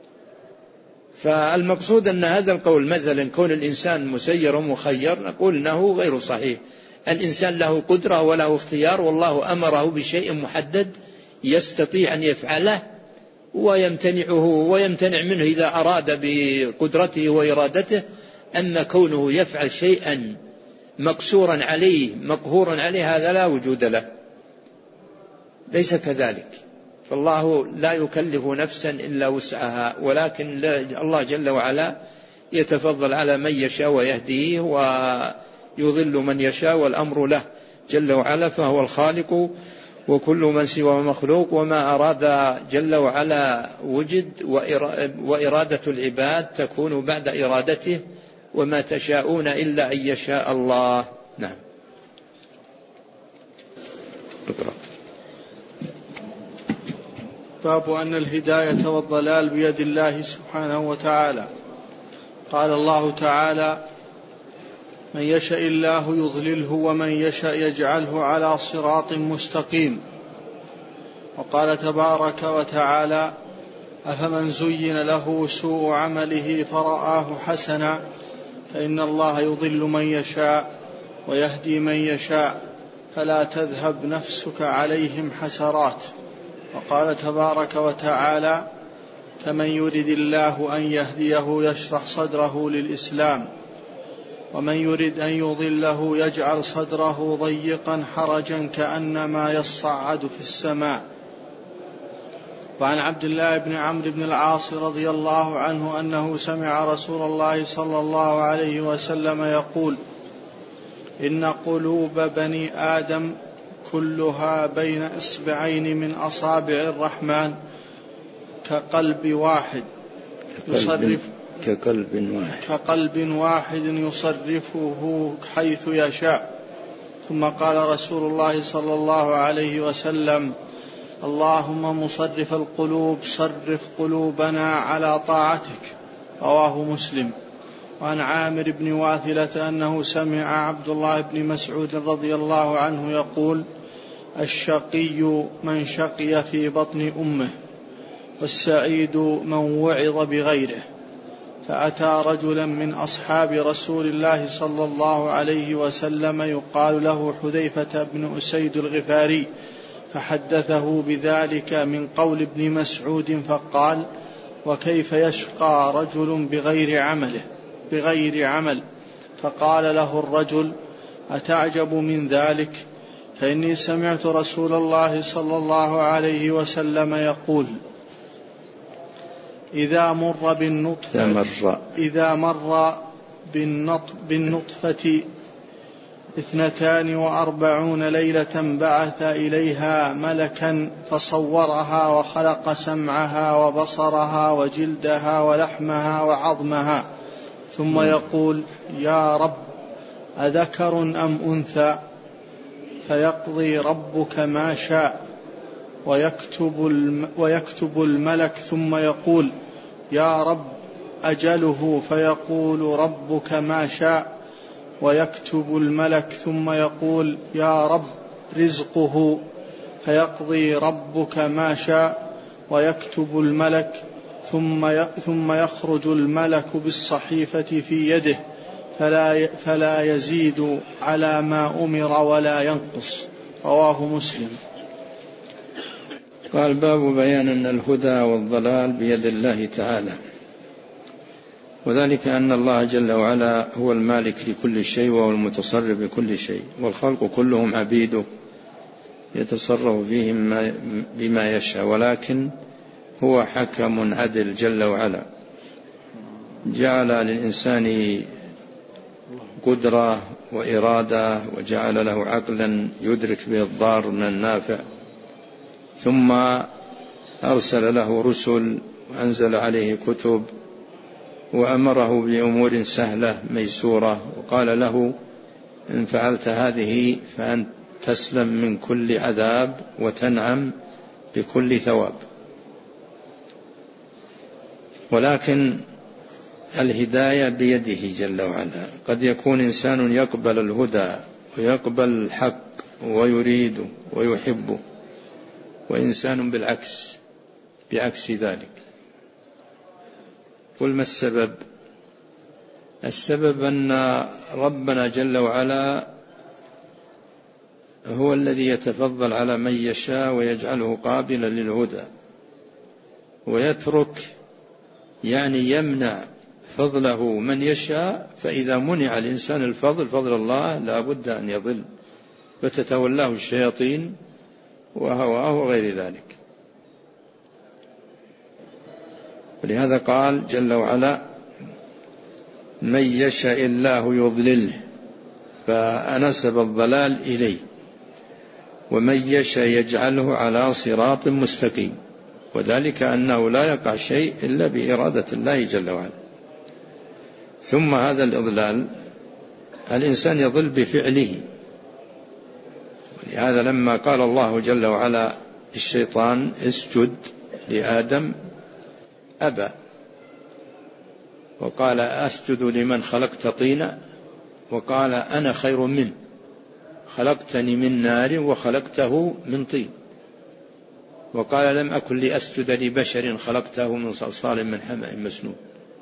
Speaker 2: فالمقصود أن هذا القول مثلا كون الإنسان مسير ومخير، نقول أنه غير صحيح. الإنسان له قدرة وله اختيار، والله أمره بشيء محدد يستطيع أن يفعله ويمتنع منه إذا أراد بقدرته وإرادته. أما كونه يفعل شيئا مقصورا عليه مقهورا عليه، هذا لا وجود له، ليس كذلك. فالله لا يكلف نفسا إلا وسعها، ولكن الله جل وعلا يتفضل على من يشاء ويهديه ويضل من يشاء، والأمر له جل وعلا، فهو الخالق وكل من سوى مخلوق. وما أراد جل وعلا وجد، وإرادة العباد تكون بعد إرادته، وما تشاءون إلا أن يشاء الله. نعم. اقرأ.
Speaker 1: باب أن الهداية والضلال بيد الله سبحانه وتعالى. قال الله تعالى: من يشاء الله يضلله ومن يشاء يجعله على صراط مستقيم. وقال تبارك وتعالى: أفمن زين له سوء عمله فرآه حسنا فإن الله يضل من يشاء ويهدي من يشاء فلا تذهب نفسك عليهم حسرات. وقال تبارك وتعالى: فمن يرد الله أن يهديه يشرح صدره للإسلام ومن يرد أن يضله يجعل صدره ضيقا حرجا كأنما يصعد في السماء. وعن عبد الله بن عمرو بن العاص رضي الله عنه أنه سمع رسول الله صلى الله عليه وسلم يقول: إن قلوب بني آدم كلها بين إصبعين من أصابع الرحمن كقلب واحد يصرفه حيث يشاء. ثم قال رسول الله صلى الله عليه وسلم: اللهم مصرف القلوب صرف قلوبنا على طاعتك. رواه مسلم. وعن عامر بن واثلة أنه سمع عبد الله بن مسعود رضي الله عنه يقول: الشقي من شقي في بطن أمه والسعيد من وعظ بغيره. فأتى رجلا من أصحاب رسول الله صلى الله عليه وسلم يقال له حذيفة بن أسيد الغفاري، فحدثه بذلك من قول ابن مسعود، فقال: وكيف يشقى رجل بغير عمل؟ فقال له الرجل: أتعجب من ذلك؟ فإني سمعت رسول الله صلى الله عليه وسلم يقول: إذا مر بالنطفة 42 ليلة بعث إليها ملكا فصورها وخلق سمعها وبصرها وجلدها ولحمها وعظمها، ثم يقول: يا رب أذكر أم أنثى؟ فيقضي ربك ما شاء ويكتب الملك، ثم يقول: يا رب أجله؟ فيقول ربك ما شاء ويكتب الملك، ثم يقول: يا رب رزقه؟ فيقضي ربك ما شاء ويكتب الملك، ثم يخرج الملك بالصحيفة في يده فلا يزيد على ما أمر ولا ينقص. رواه مسلم.
Speaker 2: قال باب بيان أن الهدى والضلال بيد الله تعالى، وذلك أن الله جل وعلا هو المالك لكل شيء وهو المتصرف بكل شيء، والخلق كلهم عبيده يتصرف فيهم بما يشاء، ولكن هو حكم عدل جل وعلا، جعل للإنسان قدرة وإرادة، وجعل له عقلا يدرك به الضار من النافع، ثم أرسل له رسل وأنزل عليه كتب وأمره بأمور سهلة ميسورة، وقال له إن فعلت هذه فأنت تسلم من كل عذاب وتنعم بكل ثواب. ولكن الهداية بيده جل وعلا، قد يكون إنسان يقبل الهدى ويقبل الحق ويريده ويحبه، وإنسان بعكس ذلك. قل ما السبب؟ السبب أن ربنا جل وعلا هو الذي يتفضل على من يشاء ويجعله قابلا للهدى، ويترك يعني يمنع فضله من يشاء، فإذا منع الإنسان الفضل، فضل الله، لا بد أن يضل فتتولاه الشياطين وهواه وغير ذلك. ولهذا قال جل وعلا من يشاء الله يضلله، فأنسب الضلال إليه، ومن يشاء يجعله على صراط مستقيم، وذلك أنه لا يقع شيء إلا بإرادة الله جل وعلا. ثم هذا الإضلال الإنسان يضل بفعله، ولهذا لما قال الله جل وعلا الشيطان اسجد لآدم أبى، وقال أسجد لمن خلقت طينا، وقال أنا خير منه خلقتني من نار وخلقته من طين، وقال لم أكن لأسجد لبشر خلقته من صلصال من حمأ مسنون.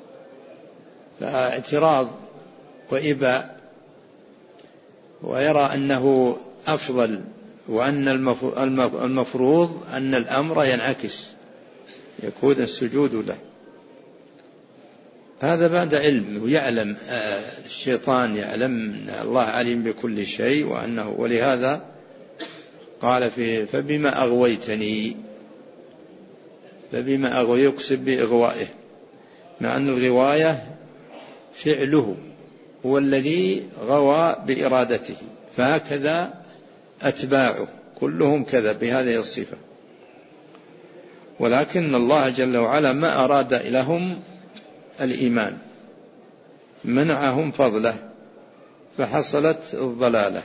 Speaker 2: فاعتراض وإباء، ويرى أنه أفضل، وأن المفروض أن الأمر ينعكس، يكون السجود له. هذا بعد علم، ويعلم الشيطان يعلم أن الله عليم بكل شيء، ولهذا قال فبما أغويتني، يقصد بإغوائه، مع أن الغواية فعله هو الذي غوى بإرادته، فهكذا أتباعه كلهم كذا بهذه الصفة. ولكن الله جل وعلا ما أراد لهم الإيمان، منعهم فضله، فحصلت الضلالة.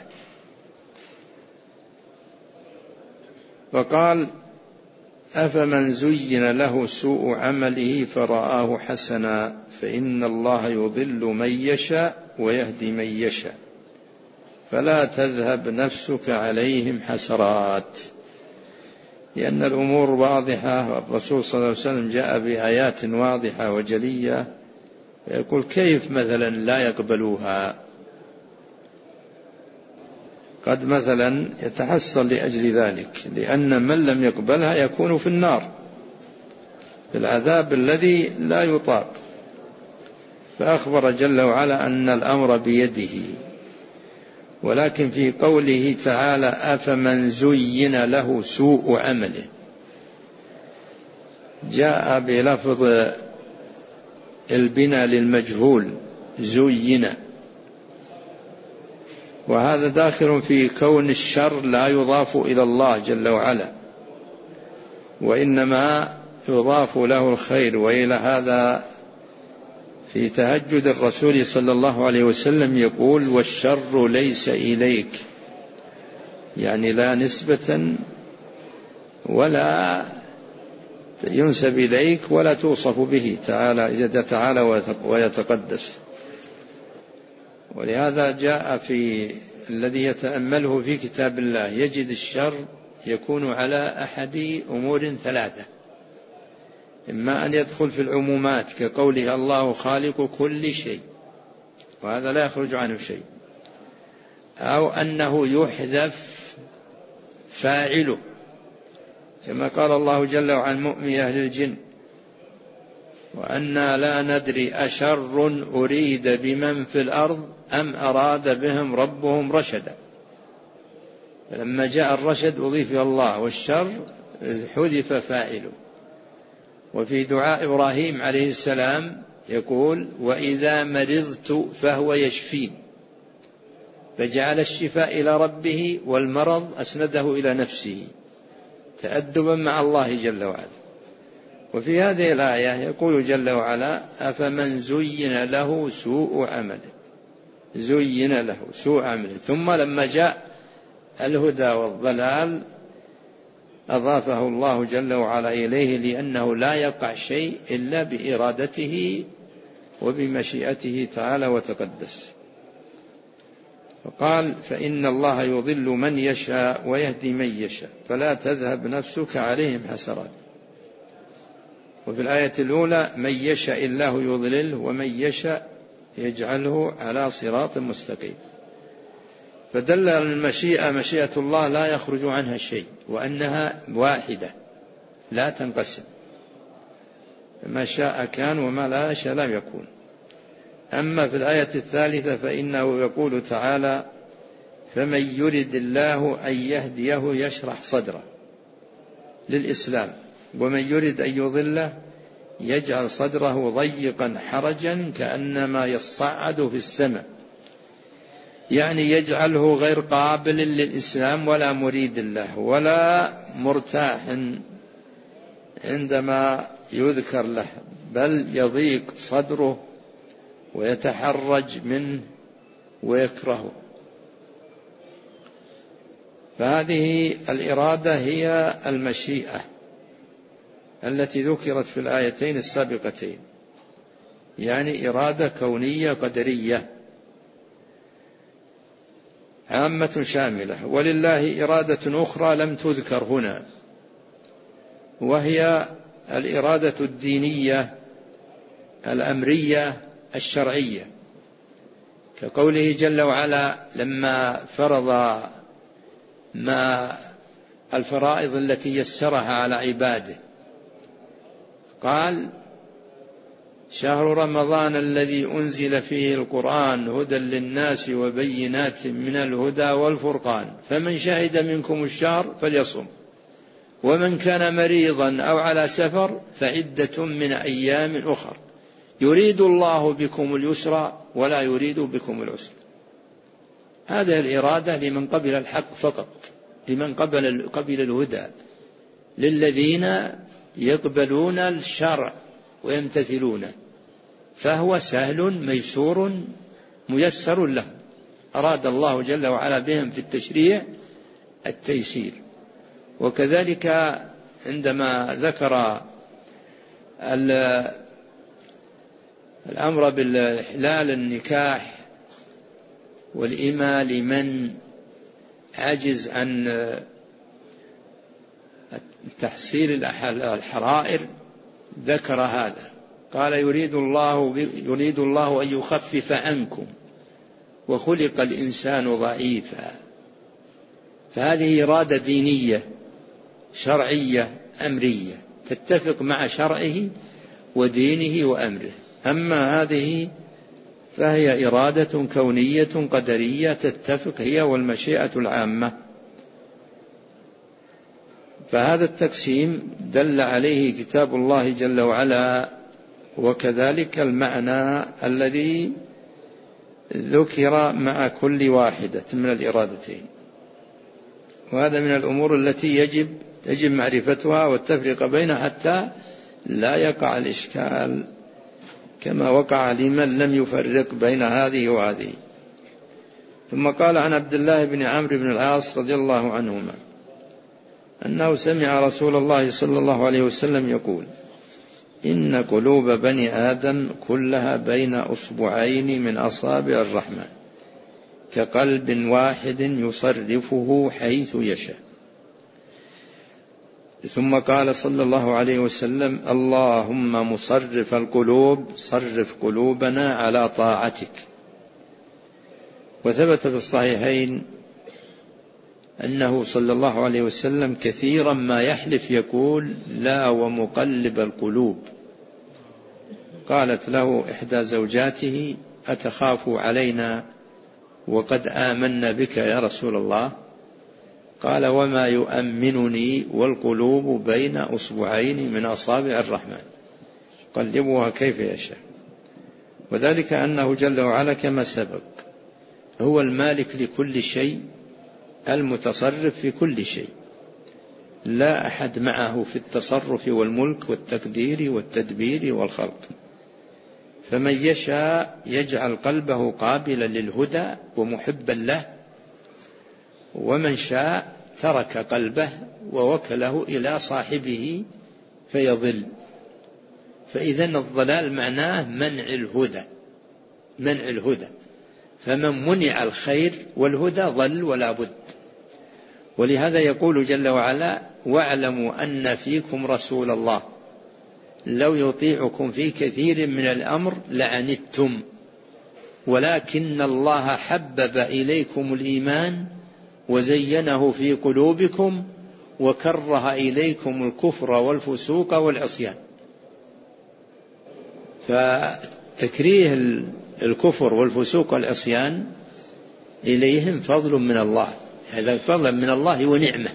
Speaker 2: وقال أفمن زين له سوء عمله فرآه حسنا فإن الله يضل من يشاء ويهدي من يشاء فلا تذهب نفسك عليهم حسرات. لأن الأمور واضحة، والرسول صلى الله عليه وسلم جاء بآيات واضحة وجلية، يقول كيف مثلا لا يقبلوها؟ قد مثلا يتحصل لأجل ذلك، لأن من لم يقبلها يكون في النار في العذاب الذي لا يطاق. فأخبر جل وعلا أن الأمر بيده. ولكن في قوله تعالى أفمن زين له سوء عمله، جاء بلفظ البناء للمجهول زين، وهذا داخل في كون الشر لا يضاف إلى الله جل وعلا، وإنما يضاف له الخير. وإلى هذا في تهجد الرسول صلى الله عليه وسلم يقول والشر ليس إليك، يعني لا نسبة ولا ينسب إليك ولا توصف به تعالى ويتقدس. ولهذا جاء في الذي يتأمله في كتاب الله يجد الشر يكون على أحد أمور ثلاثة: إما أن يدخل في العمومات كقوله الله خالق كل شيء، وهذا لا يخرج عنه شيء، أو أنه يحذف فاعله كما قال الله جل وعلا عن مؤمن أهل الجن: وأنا لا ندري أشر أريد بمن في الأرض أم أراد بهم ربهم رشدا. فلما جاء الرشد أضيف إلى الله، والشر حذف فاعله. وفي دعاء إبراهيم عليه السلام يقول: وإذا مرضت فهو يشفين، فجعل الشفاء إلى ربه والمرض أسنده إلى نفسه تأدبا مع الله جل وعلا. وفي هذه الآية يقول جل وعلا: أفمن زين له سوء عمله ثم لما جاء الهدى والضلال أضافه الله جل وعلا إليه، لأنه لا يقع شيء إلا بإرادته وبمشيئته تعالى وتقدس. فقال: فإن الله يضل من يشاء ويهدي من يشاء فلا تذهب نفسك عليهم حسرات. وفي الآية الأولى: من يشاء الله يضلله ومن يشاء يجعله على صراط مستقيم. فدل على المشيئة، مشيئة الله لا يخرج عنها شيء، وأنها واحدة لا تنقسم، ما شاء كان وما لا شاء لم يكون. أما في الآية الثالثة فإنه يقول تعالى: فمن يرد الله أن يهديه يشرح صدره للإسلام، ومن يرد أن يضله يجعل صدره ضيقا حرجا كأنما يصعد في السماء، يعني يجعله غير قابل للإسلام ولا مريد له ولا مرتاح عندما يذكر له، بل يضيق صدره ويتحرج منه ويكرهه. فهذه الإرادة هي المشيئة التي ذكرت في الآيتين السابقتين، يعني إرادة كونية قدرية عامة شاملة. ولله إرادة أخرى لم تذكر هنا، وهي الإرادة الدينية الأمرية الشرعية، كقوله جل وعلا لما فرض ما الفرائض التي يسرها على عباده قال: شهر رمضان الذي أنزل فيه القرآن هدى للناس وبينات من الهدى والفرقان فمن شهد منكم الشهر فليصم ومن كان مريضا أو على سفر فعدة من أيام أخر يريد الله بكم اليسر ولا يريد بكم العسر. هذه الإرادة لمن قبل الحق فقط، لمن قبل الهدى، للذين يقبلون الشرع ويمتثلونه، فهو سهل ميسور ميسر له. أراد الله جل وعلا بهم في التشريع التيسير. وكذلك عندما ذكر الأمر بالإحلال النكاح والإماء لمن عجز عن تحصيل الحرائر ذكر هذا، قال: يريد الله أن يخفف عنكم وخلق الإنسان ضعيفا. فهذه إرادة دينية شرعية أمرية تتفق مع شرعه ودينه وأمره. أما هذه فهي إرادة كونية قدرية تتفق هي والمشيئة العامة. فهذا التقسيم دل عليه كتاب الله جل وعلا، وكذلك المعنى الذي ذكر مع كل واحدة من الإرادتين. وهذا من الأمور التي يجب معرفتها والتفريق بينها حتى لا يقع الإشكال كما وقع لمن لم يفرق بين هذه وهذه. ثم قال عن عبد الله بن عمرو بن العاص رضي الله عنهما أنه سمع رسول الله صلى الله عليه وسلم يقول: إن قلوب بني آدم كلها بين أصبعين من أصابع الرحمن كقلب واحد يصرفه حيث يشاء. ثم قال صلى الله عليه وسلم: اللهم مصرف القلوب صرف قلوبنا على طاعتك. وثبت في الصحيحين أنه صلى الله عليه وسلم كثيرا ما يحلف يقول: لا ومقلب القلوب. قالت له إحدى زوجاته: أتخاف علينا وقد آمنا بك يا رسول الله؟ قال: وما يؤمنني والقلوب بين أصبعين من أصابع الرحمن قلبوها كيف يشاء. وذلك أنه جل وعلا كما سبق هو المالك لكل شيء، المتصرف في كل شيء، لا أحد معه في التصرف والملك والتقدير والتدبير والخلق. فمن يشاء يجعل قلبه قابلا للهدى ومحبا له، ومن شاء ترك قلبه ووكله إلى صاحبه فيضل. فإذن الضلال معناه منع الهدى، منع الهدى. فمن منع الخير والهدى ضل ولا بد. ولهذا يقول جل وعلا: واعلموا أن فيكم رسول الله لو يطيعكم في كثير من الأمر لعنتم ولكن الله حبب إليكم الإيمان وزينه في قلوبكم وكره إليكم الكفر والفسوق والعصيان. فتكريه الكفر والفسوق والعصيان إليهم فضل من الله، هذا فضل من الله ونعمة.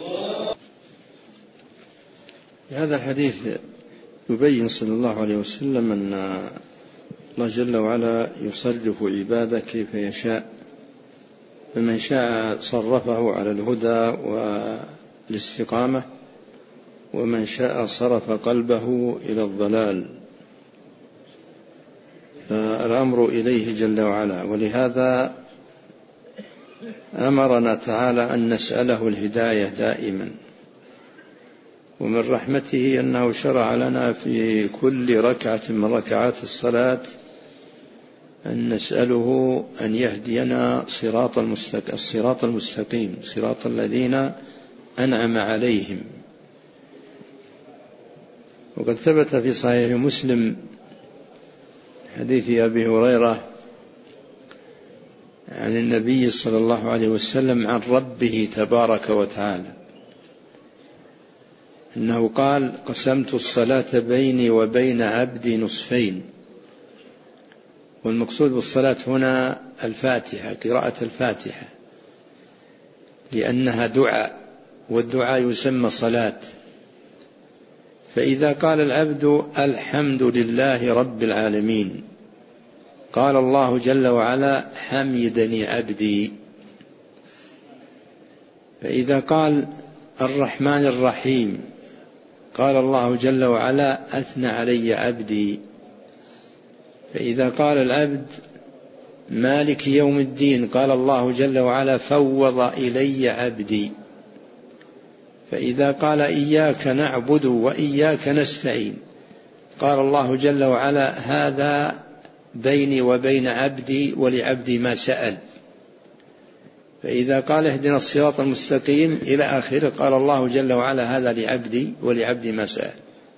Speaker 2: هذا الحديث يبين صلى الله عليه وسلم أن الله جل وعلا يصرف عباده كيف يشاء، فمن شاء صرفه على الهدى والاستقامة، ومن شاء صرف قلبه إلى الضلال. فالأمر إليه جل وعلا. ولهذا أمرنا تعالى أن نسأله الهداية دائما. ومن رحمته أنه شرع لنا في كل ركعة من ركعات الصلاة أن نسأله أن يهدينا الصراط المستقيم، صراط الذين أنعم عليهم. وقد ثبت في صحيح مسلم حديث أبي هريرة عن النبي صلى الله عليه وسلم عن ربه تبارك وتعالى أنه قال: قسمت الصلاة بيني وبين عبدي نصفين. والمقصود بالصلاة هنا الفاتحة، قراءة الفاتحة، لأنها دعاء، والدعاء يسمى صلاة. فإذا قال العبد: الحمد لله رب العالمين، قال الله جل وعلا: حمدني عبدي. فإذا قال: الرحمن الرحيم، قال الله جل وعلا: أثنى علي عبدي. فإذا قال العبد: مالك يوم الدين، قال الله جل وعلا: فوض إلي عبدي. فإذا قال: إياك نعبد وإياك نستعين، قال الله جل وعلا: هذا بيني وبين عبدي ولعبدي ما سأل. فإذا قال: اهدنا الصراط المستقيم إلى آخره، قال الله جل وعلا: هذا لعبدي ولعبدي ما سأل.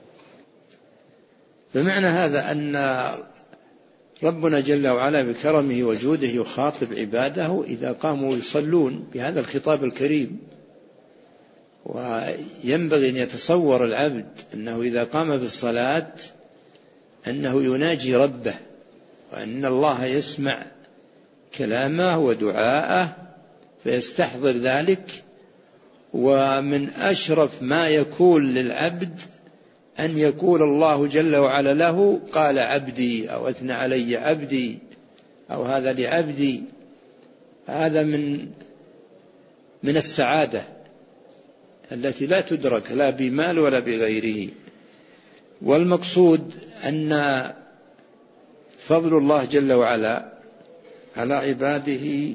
Speaker 2: فمعنى هذا أن ربنا جل وعلا بكرمه وجوده يخاطب عباده إذا قاموا يصلون بهذا الخطاب الكريم. وينبغي أن يتصور العبد أنه إذا قام في الصلاة أنه يناجي ربه، وأن الله يسمع كلامه ودعاءه فيستحضر ذلك. ومن أشرف ما يكون للعبد أن يقول الله جل وعلا له: قال عبدي، أو أثنى علي عبدي، أو هذا لعبدي. هذا من السعادة التي لا تدرك لا بمال ولا بغيره. والمقصود أن فضل الله جل وعلا على عباده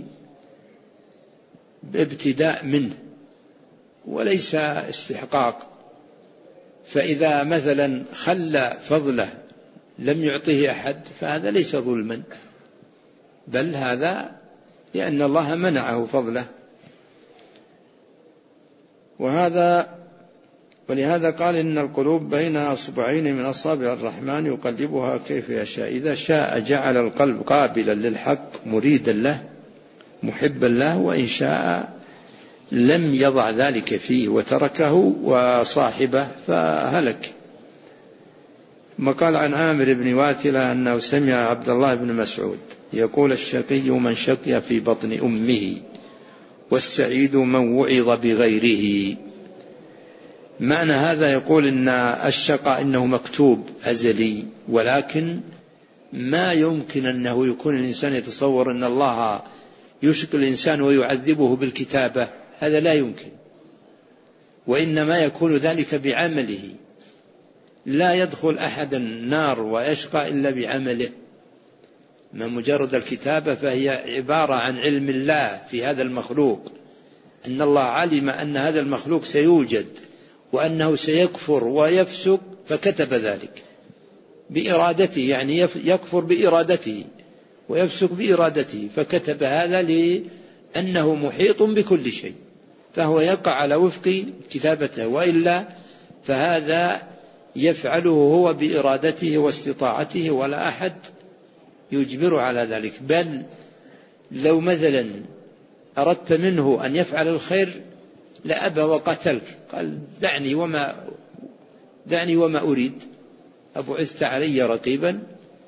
Speaker 2: بابتداء منه وليس استحقاق. فإذا مثلا خلى فضله لم يعطه أحد فهذا ليس ظلما، بل هذا لأن الله منعه فضله. ولهذا قال: إن القلوب بين أصبعين من أصابع الرحمن يقلبها كيف يشاء. إذا شاء جعل القلب قابلا للحق مريدا له محبا له، وإن شاء لم يضع ذلك فيه وتركه وصاحبه فهلك. ما قال عن عامر بن واثلة أنه سمع عبد الله بن مسعود يقول: الشقي من شقي في بطن أمه، والسعيد من وعظ بغيره. معنى هذا يقول إن الشقاء إنه مكتوب أزلي، ولكن ما يمكن أنه يكون الإنسان يتصور أن الله يشقي الإنسان ويعذبه بالكتابة، هذا لا يمكن، وإنما يكون ذلك بعمله. لا يدخل أحد النار ويشقى إلا بعمله. من مجرد الكتابة فهي عبارة عن علم الله في هذا المخلوق، أن الله علم أن هذا المخلوق سيوجد وأنه سيكفر ويفسق فكتب ذلك بإرادته، يعني يكفر بإرادته ويفسق بإرادته، فكتب هذا لأنه محيط بكل شيء، فهو يقع على وفق كتابته، وإلا فهذا يفعله هو بإرادته واستطاعته ولا أحد يجبر على ذلك. بل لو مثلا أردت منه أن يفعل الخير لأبى وقتلك، قال دعني وما أريد، أبعثت علي رقيبا.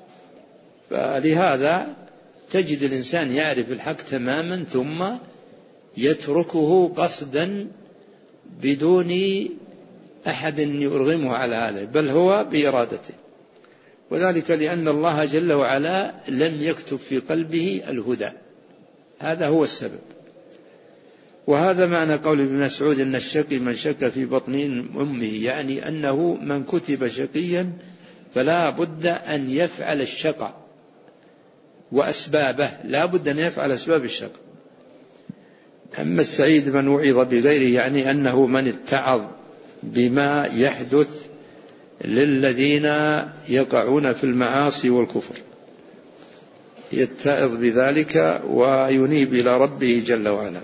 Speaker 2: فلهذا تجد الإنسان يعرف الحق تماما ثم يتركه قصدا بدون أحد يرغمه على هذا، بل هو بإرادته. وذلك لأن الله جل وعلا لم يكتب في قلبه الهدى، هذا هو السبب. وهذا معنى قول ابن مسعود إن الشقي من شك في بطن أمه، يعني أنه من كتب شقيا فلا بد أن يفعل الشقى وأسبابه، لا بد أن يفعل أسباب الشقى. أما السعيد من وعظ بغيره، يعني أنه من اتعظ بما يحدث للذين يقعون في المعاصي والكفر، يتعظ بذلك وينيب إلى ربه جل وعلا.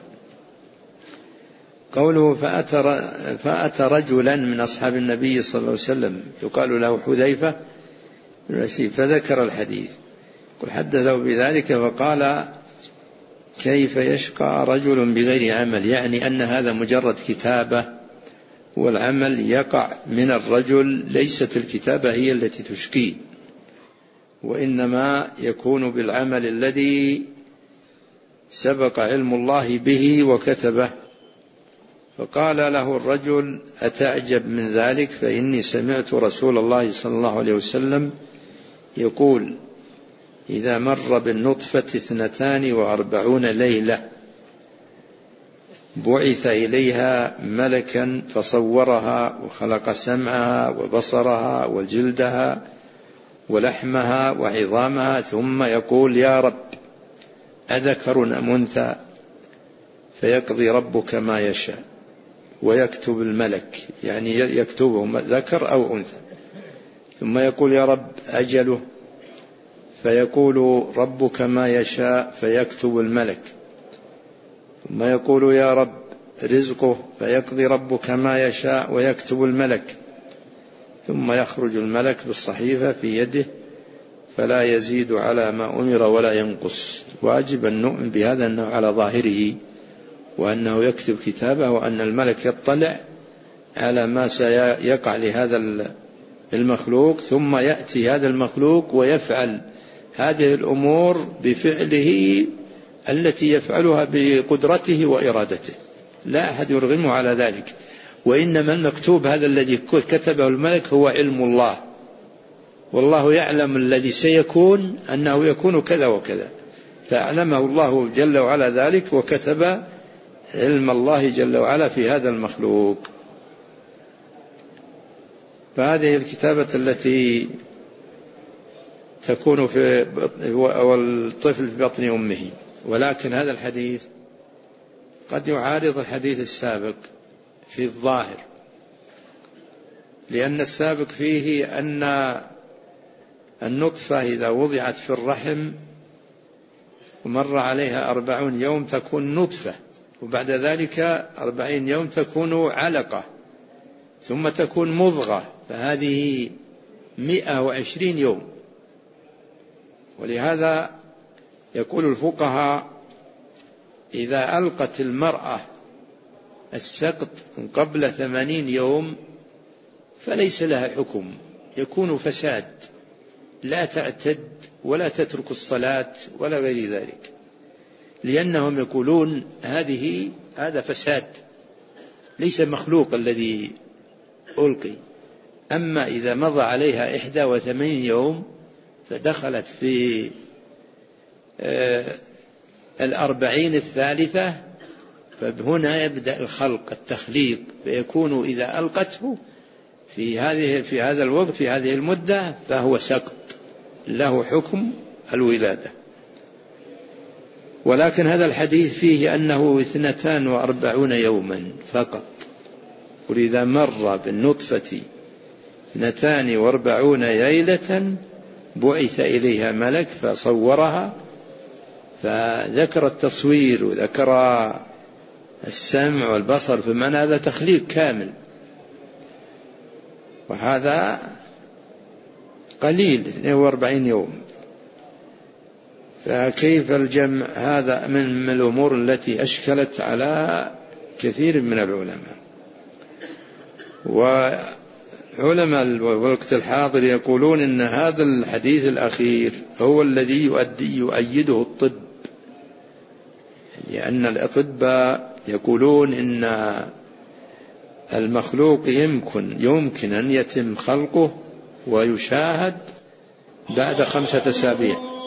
Speaker 2: قوله فأتى رجلا من أصحاب النبي صلى الله عليه وسلم يقال له حذيفة فذكر الحديث، قل حدثه بذلك فقال: كيف يشقى رجل بغير عمل؟ يعني أن هذا مجرد كتابة، والعمل يقع من الرجل، ليست الكتابة هي التي تشقيه، وإنما يكون بالعمل الذي سبق علم الله به وكتبه. فقال له الرجل: أتعجب من ذلك؟ فإني سمعت رسول الله صلى الله عليه وسلم يقول: إذا مر بالنطفة 42 ليلة بعث إليها ملكا فصورها وخلق سمعها وبصرها وجلدها ولحمها وعظامها، ثم يقول: يا رب أذكر أم أنثى؟ فيقضي ربك ما يشاء ويكتب الملك، يعني يكتبه ذكر أو أنثى، ثم يقول: يا رب أجله؟ فيقول ربك ما يشاء فيكتب الملك، ثم يقول: يا رب رزقه؟ فيقضي ربك ما يشاء ويكتب الملك، ثم يخرج الملك بالصحيفة في يده فلا يزيد على ما أمر ولا ينقص. واجب أن نؤمن بهذا، أنه على ظاهره، وأنه يكتب كتابه، وأن الملك يطلع على ما سيقع لهذا المخلوق، ثم يأتي هذا المخلوق ويفعل هذه الأمور بفعله التي يفعلها بقدرته وإرادته، لا أحد يرغمه على ذلك. وإنما المكتوب هذا الذي كتبه الملك هو علم الله، والله يعلم الذي سيكون أنه يكون كذا وكذا، فأعلمه الله جل وعلا ذلك، وكتب علم الله جل وعلا في هذا المخلوق. فهذه الكتابة التي تكون في والطفل في بطن أمه. ولكن هذا الحديث قد يعارض الحديث السابق في الظاهر، لأن السابق فيه أن النطفة إذا وضعت في الرحم ومر عليها 40 يوم تكون نطفة، وبعد ذلك 40 يوم تكون علقة، ثم تكون مضغة، فهذه 120 يوم. ولهذا يقول الفقهاء: إذا ألقت المرأة السقط قبل 80 يوم فليس لها حكم، يكون فساد، لا تعتد ولا تترك الصلاة ولا غير ذلك، لأنهم يقولون هذا فساد ليس مخلوق الذي ألقي. أما إذا مضى عليها 81 يوم فدخلت في 40 الثالثة، فهنا يبدأ الخلق التخليق، فيكون إذا ألقته في هذا الوقت في هذه المدة فهو سقط له حكم الولادة. ولكن هذا الحديث فيه أنه 42 يوما فقط، وإذا مر بالنطفة 42 ليلة بعث إليها ملك فصورها، فذكر التصوير وذكر السمع والبصر، فمن هذا تخليق كامل، وهذا قليل 42 يوم. فكيف الجمع؟ هذا من الأمور التي أشكلت على كثير من العلماء. وعلماء الوقت الحاضر يقولون إن هذا الحديث الأخير هو الذي يؤيده الطب، لأن الأطباء يقولون إن المخلوق يمكن أن يتم خلقه ويشاهد بعد 5 أسابيع.